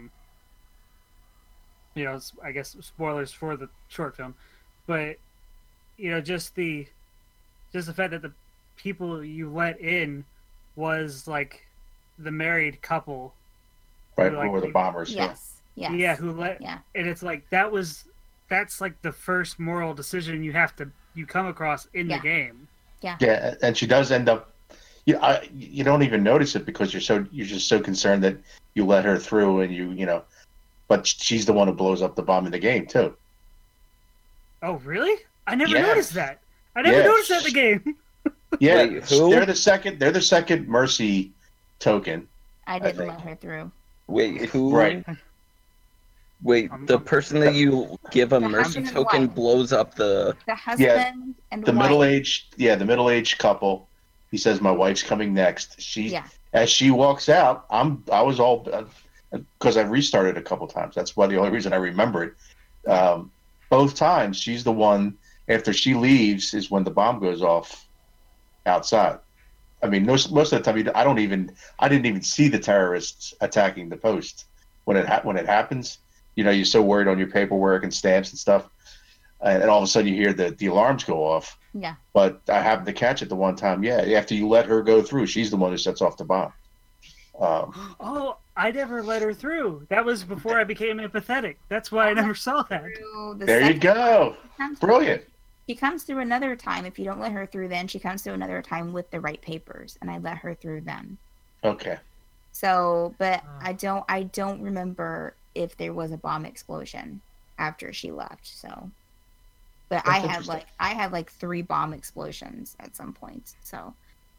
I guess spoilers for the short film, but you know, just the fact that the people you let in was like the married couple, right? Who were the bombers? Yes. Yeah. Yeah. Who let? Yeah. And it's like that's like the first moral decision you come across in the game. Yeah. Yeah, and she does end up. You don't even notice it because you're just so concerned that you let her through, and you know, but she's the one who blows up the bomb in the game too. Oh, really? I never noticed that. I never noticed that in the game. Yeah, wait, who? They're the second mercy token. I didn't let her through. Wait, who? Right. Wait, the person that you give a mercy token blows up the husband and the wife. the middle-aged couple. He says, "My wife's coming next." As she walks out, I was all because I restarted a couple times. That's why the only reason I remember it. Both times, she's the one. After she leaves, is when the bomb goes off outside. I mean, most of the time, I didn't even see the terrorists attacking the post when it happens. You know, you're so worried on your paperwork and stamps and stuff, and all of a sudden you hear the alarms go off. Yeah. But I happened to catch it the one time. Yeah, after you let her go through, she's the one who sets off the bomb. Oh, I never let her through. That was before I became empathetic. That's why I never saw that. There you go. Brilliant. She comes through another time. If you don't let her through, then she comes through another time with the right papers, and I let her through then. Okay. So, but I don't remember if there was a bomb explosion after she left. So, but I had like 3 bomb explosions at some point. So,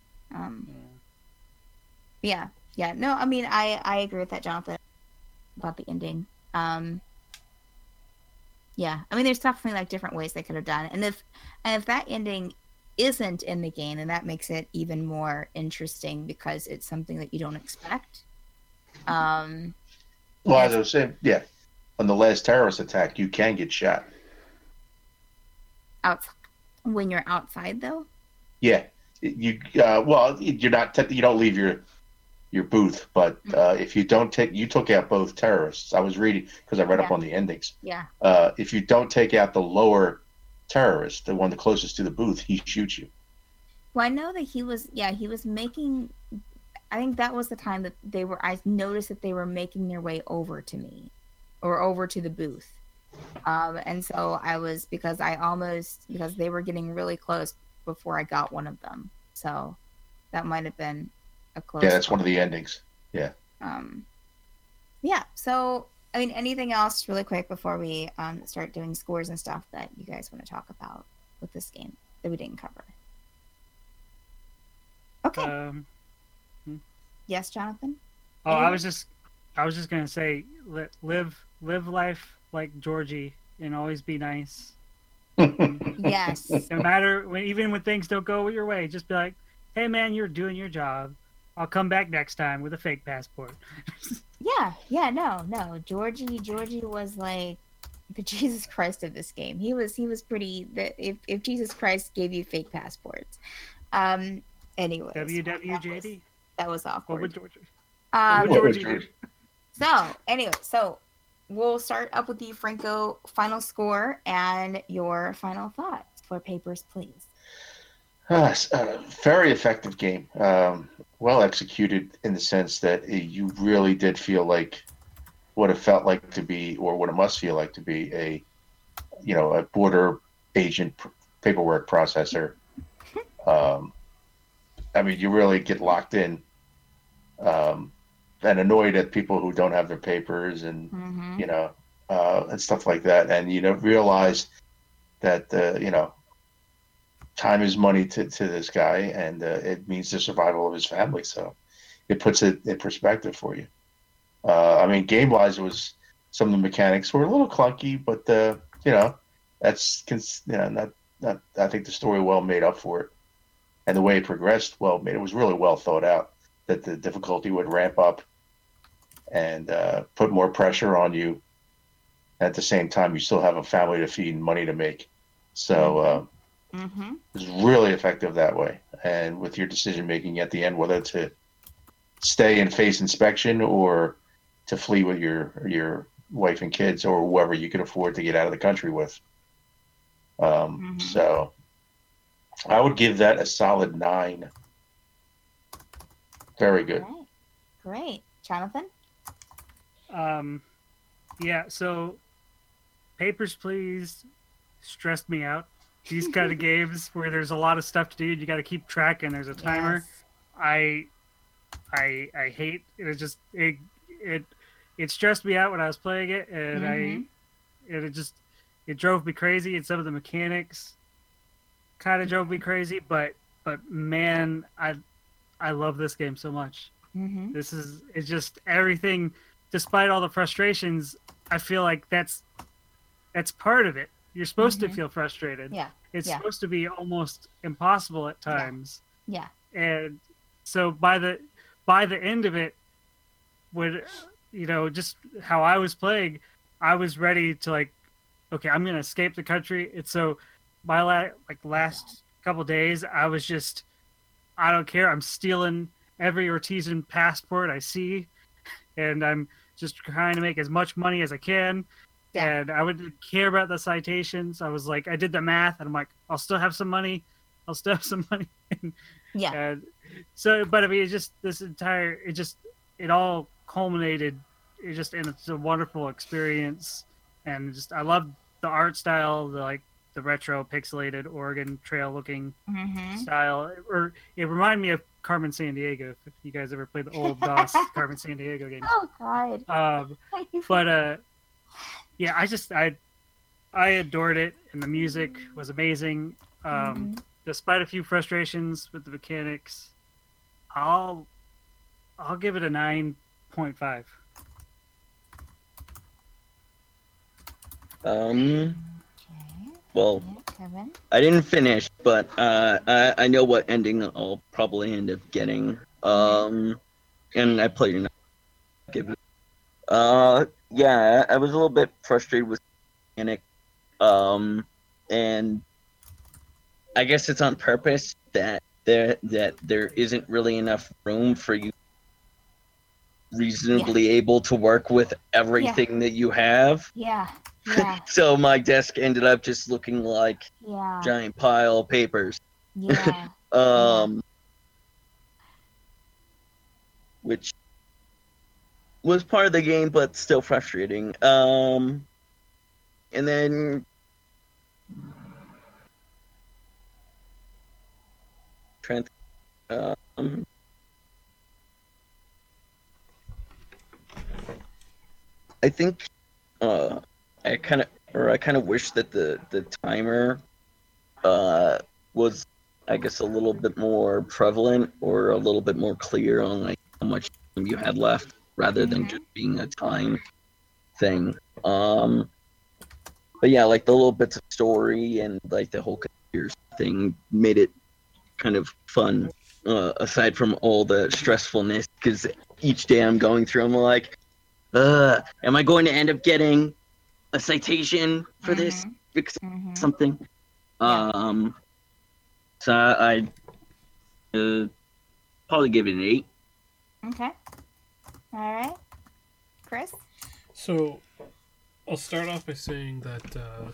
yeah. No, I mean, I agree with that, Jonathan, about the ending. Yeah, I mean, there's definitely like different ways they could have done it. And if that ending isn't in the game, then that makes it even more interesting because it's something that you don't expect. Well, as I was saying, yeah, on the last terrorist attack, you can get shot. When you're outside, though. Yeah, well, you're not. You don't leave your booth, but if you don't you took out both terrorists. I was reading because I read up on the endings. Yeah. If you don't take out the lower terrorist, the one the closest to the booth, he shoots you. Well, I know that he was making. I think that was the time that I noticed that they were making their way over to me, or over to the booth, and so because they were getting really close before I got one of them. So that might have been a close. Yeah, that's one of the endings. Yeah. Yeah. So, I mean, anything else really quick before we start doing scores and stuff that you guys want to talk about with this game that we didn't cover? Okay. Yes, Jonathan? Oh, I was just gonna say, live life like Georgie and always be nice. Yes. No matter even when things don't go your way, just be like, "Hey, man, you're doing your job. I'll come back next time with a fake passport." Yeah. No. Georgie was like the Jesus Christ of this game. He was pretty. If Jesus Christ gave you fake passports, anyways. WWJD. That was awkward. What would Georgie do? So we'll start up with you, Franco. Final score and your final thoughts for Papers, Please. Very effective game. Well executed in the sense that you really did feel like what it felt like to be, or what it must feel like to be a border agent paperwork processor. I mean, you really get locked in, and annoyed at people who don't have their papers, and and stuff like that, and realize that time is money to this guy, and it means the survival of his family. So it puts it in perspective for you. I mean, game wise, some of the mechanics were a little clunky, but that's not. I think the story well made up for it, and the way it progressed it was really well thought out. That the difficulty would ramp up and put more pressure on you At the same time, you still have a family to feed and money to make. So it's really effective that way. And with your decision making at the end, whether to stay and face inspection or to flee with your wife and kids or whoever you can afford to get out of the country with. So I would give that a solid 9. Very good. Great. Jonathan? Yeah, so Papers, Please stressed me out. These kind of games where there's a lot of stuff to do, you got to keep track, and there's a timer. Yes. I hate it. Was just it stressed me out when I was playing it, and it drove me crazy. And some of the mechanics kind of drove me crazy. But man, I love this game so much. It's just everything. Despite all the frustrations, I feel like that's part of it. You're supposed to feel frustrated. Yeah. It's supposed to be almost impossible at times. Yeah. And so by the end of it, when just how I was playing, I was ready to okay, I'm gonna escape the country. And so my last couple days, I was just, I don't care. I'm stealing every artisan passport I see, and I'm just trying to make as much money as I can. Yeah. And I wouldn't care about the citations. I was like, I did the math, and I'm like, I'll still have some money. Yeah. And so, but I mean, it's just it all culminated. It's a wonderful experience, and I love the art style, the retro pixelated Oregon Trail looking style. Or it reminded me of Carmen Sandiego. If you guys ever played the old DOS Carmen Sandiego games. Oh God. But yeah, I adored it, and the music was amazing. Despite a few frustrations with the mechanics, I'll give it a 9.5. Well, Kevin? I didn't finish, but I know what ending I'll probably end up getting. And I played enough. Give it. Yeah, I was a little bit frustrated with mechanic. And I guess it's on purpose that there isn't really enough room for you reasonably able to work with everything that you have. Yeah. So my desk ended up just looking like a giant pile of papers. Yeah. Which was part of the game, but still frustrating. And then I think I kind of wish that the timer was, I guess, a little bit more prevalent or a little bit more clear on how much time you had left, rather than just being a time thing. But yeah, the little bits of story and the whole conspiracy thing made it kind of fun. Aside from all the stressfulness, because each day I'm going through, I'm like, am I going to end up getting a citation for this? Something. So I probably give it an 8. Okay. All right. Chris? So I'll start off by saying that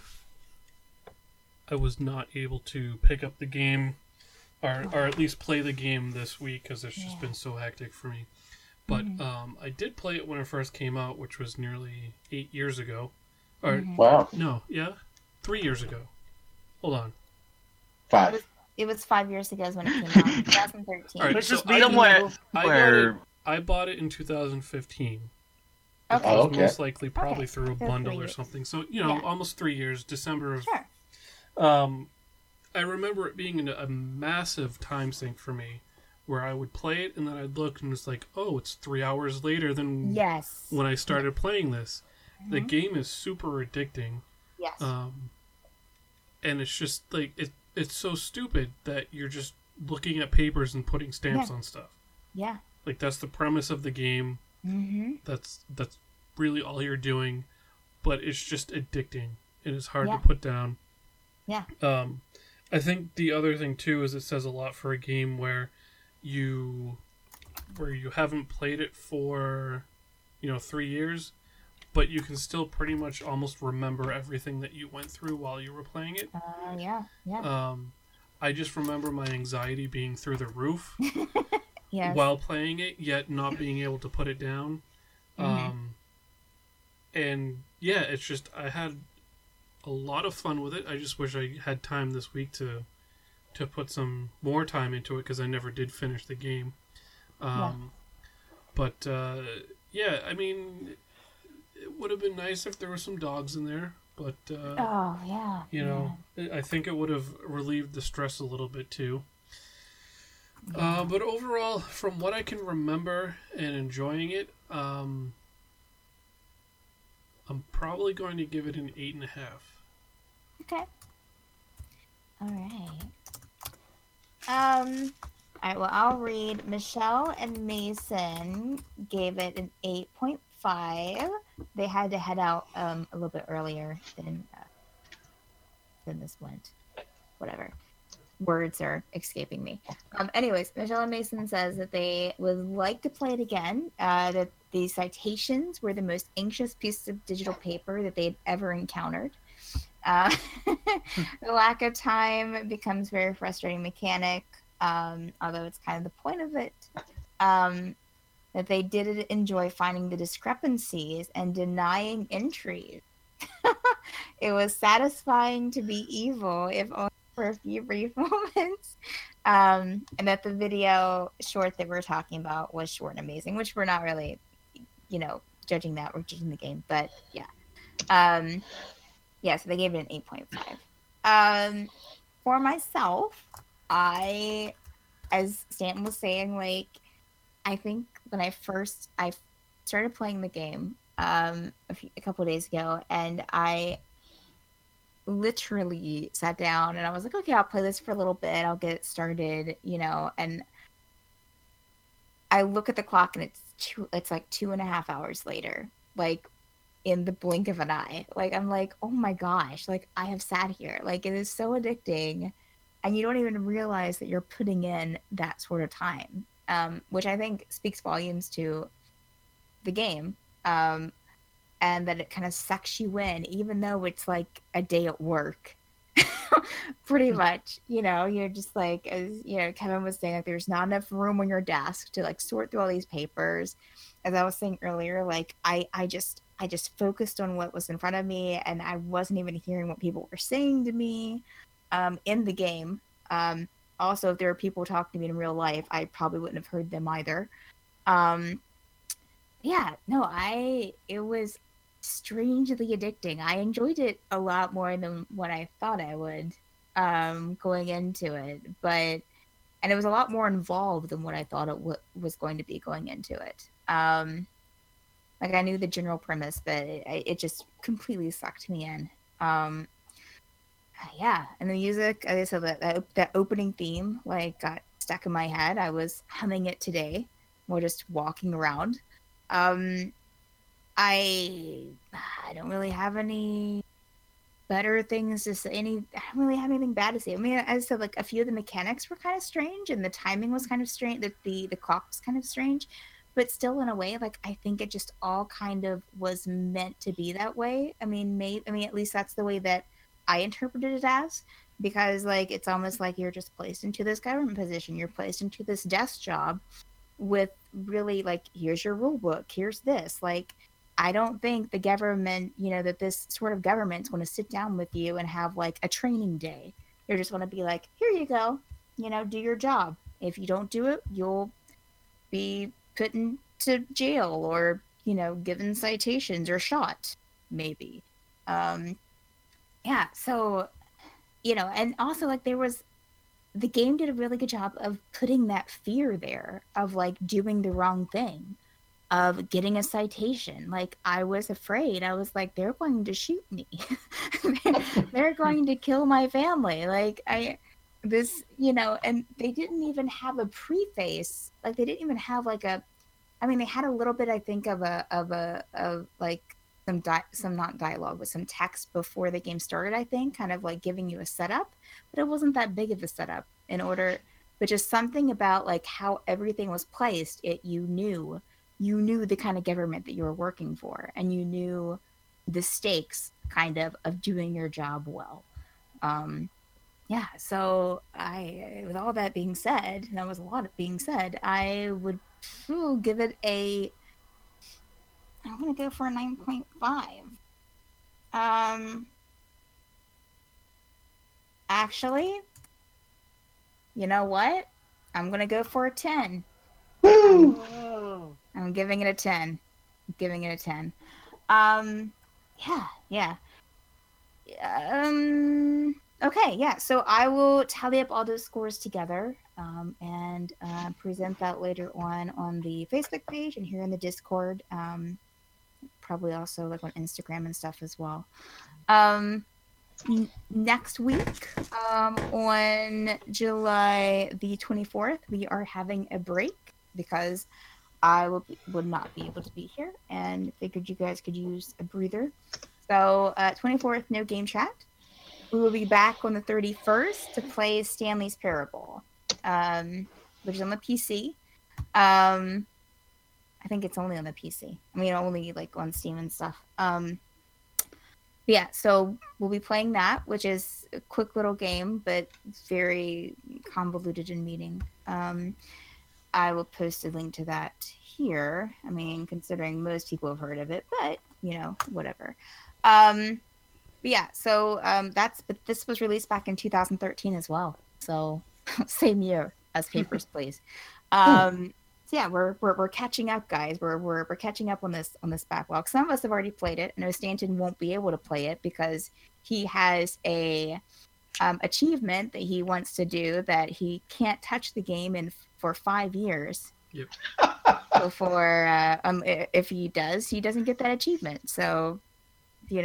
I was not able to pick up the game or at least play the game this week because it's just been so hectic for me. But I did play it when it first came out, which was nearly 8 years ago. Or, wow. No, 3 years ago. Hold on. 5. It was 5 years ago when it came out, 2013. All right, Let's so just be I bought it in 2015. Okay. It was most likely probably through a bundle or something. So, almost 3 years, December of... Sure. I remember it being a massive time sink for me, where I would play it and then I'd look and it's like, oh, it's 3 hours later than when I started playing this. The game is super addicting. Yes. And it's just it's so stupid that you're just looking at papers and putting stamps on stuff. Yeah. That's the premise of the game. That's really all you're doing. but it's just addicting. It is hard Yeah. to put down. Yeah. I think the other thing too is it says a lot for a game where you haven't played it for 3 years, but you can still pretty much almost remember everything that you went through while you were playing it. Yeah. I just remember my anxiety being through the roof Yes. while playing it, yet not being able to put it down. And yeah, it's just I had a lot of fun with it. I just wish I had time this week to put some more time into it because I never did finish the game. But yeah, I mean, it would have been nice if there were some dogs in there, but oh yeah. I think it would have relieved the stress a little bit too. But overall, from what I can remember and enjoying it, I'm probably going to give it an 8.5. Okay. All right. All right, well, I'll read. Michelle and Mason gave it an 8.5. They had to head out a little bit earlier than this went. Whatever. Words are escaping me. Anyways, Michelle and Mason says that they would like to play it again. That the citations were the most anxious piece of digital paper that they'd ever encountered. The lack of time becomes a very frustrating mechanic. Although it's kind of the point of it, that they did enjoy finding the discrepancies and denying entries. It was satisfying to be evil, if only for a few brief moments. And that the video short that we're talking about was short and amazing, which we're not really, judging that. We're judging the game, but yeah. So they gave it an 8.5. For myself, as Stanton was saying, I think when I started playing the game a couple of days ago, and I literally sat down and I was like, okay, I'll play this for a little bit. I'll get it started, and I look at the clock and it's like 2.5 hours later, in the blink of an eye. I'm like, oh my gosh, I have sat here. It is so addicting. And you don't even realize that you're putting in that sort of time, which I think speaks volumes to the game, and that it kind of sucks you in, even though it's like a day at work, pretty much. You're just as Kevin was saying, there's not enough room on your desk to sort through all these papers. As I was saying earlier, I just focused on what was in front of me, and I wasn't even hearing what people were saying to me. In the game. Also, if there were people talking to me in real life, I probably wouldn't have heard them either. It was strangely addicting. I enjoyed it a lot more than what I thought I would going into it, and it was a lot more involved than what I thought it was going to be going into it. I knew the general premise, but it just completely sucked me in. And the music, as I said, that opening theme got stuck in my head. I was humming it today while just walking around. I don't really have any better things to say. I don't really have anything bad to say. I mean, as I said, a few of the mechanics were kind of strange, and the timing was kind of strange. The clock was kind of strange, but still, in a way, I think it just all kind of was meant to be that way. I mean, at least that's the way that I interpreted it as, because it's almost like you're just placed into this government position. You're placed into this desk job with really here's your rule book. Here's this. I don't think the government, that this sort of government's going to sit down with you and have a training day. They're just going to be here you go, do your job. If you don't do it, you'll be put into jail or, given citations or shot, maybe. So, and also the game did a really good job of putting that fear there of doing the wrong thing, of getting a citation. I was afraid. I was they're going to shoot me. They're going to kill my family. And they didn't even have a preface. They didn't even have they had a little bit, I think, of some not dialogue, but some text before the game started, I think, kind of like giving you a setup, but it wasn't that big of a setup but just something about like how everything was placed. You knew the kind of government that you were working for, and you knew the stakes kind of doing your job well. Yeah, so with all that being said, and that was a lot of being said, I would give it I'm going to go for a 9.5. Actually, you know what? I'm going to go for a 10. Woo! I'm giving it a 10. Yeah. Okay, yeah. So I will tally up all those scores together and present that later on the Facebook page and here in the Discord. Probably also like on Instagram and stuff as well. Next week, on July the 24th, we are having a break because I would not be able to be here and figured you guys could use a breather. So 24th, no game chat. We will be back on the 31st to play Stanley's Parable, which is on the PC. I think it's only on the PC. I mean, only like on Steam and stuff. Yeah, so we'll be playing that, which is a quick little game, but very convoluted in meaning. I will post a link to that here. I mean, considering most people have heard of it, but whatever. But yeah, so but this was released back in 2013 as well. So same year as Papers, Please. So yeah, we're catching up, guys. We're catching up on this backlog. Some of us have already played it. I know Stanton won't be able to play it because he has a achievement that he wants to do that he can't touch the game for 5 years. Yep. Before if he does, he doesn't get that achievement. So, You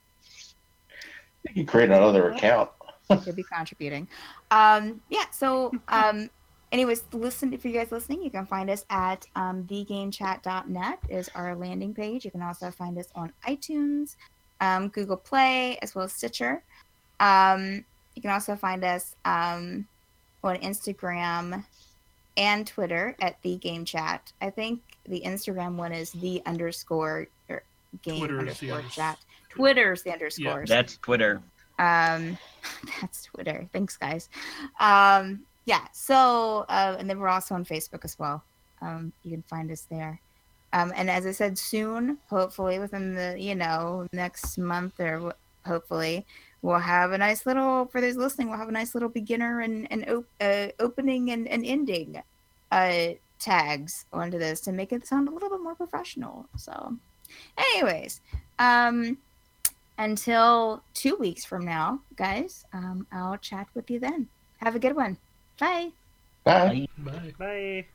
can create another account. Could be contributing. Yeah. So. Anyways, for you guys listening, you can find us at thegamechat.net is our landing page. You can also find us on iTunes, Google Play, as well as Stitcher. You can also find us on Instagram and Twitter at thegamechat. I think the Instagram one is _game_chat. Twitter's the underscores. Yeah, that's Twitter. That's Twitter. Thanks, guys. Yeah, so, and then we're also on Facebook as well. You can find us there. And as I said, soon, hopefully within the, next month or hopefully, we'll have a nice little, for those listening, we'll have a nice little beginner and opening and ending tags onto this to make it sound a little bit more professional. So, anyways, until 2 weeks from now, guys, I'll chat with you then. Have a good one. Bye. Bye. Bye. Bye.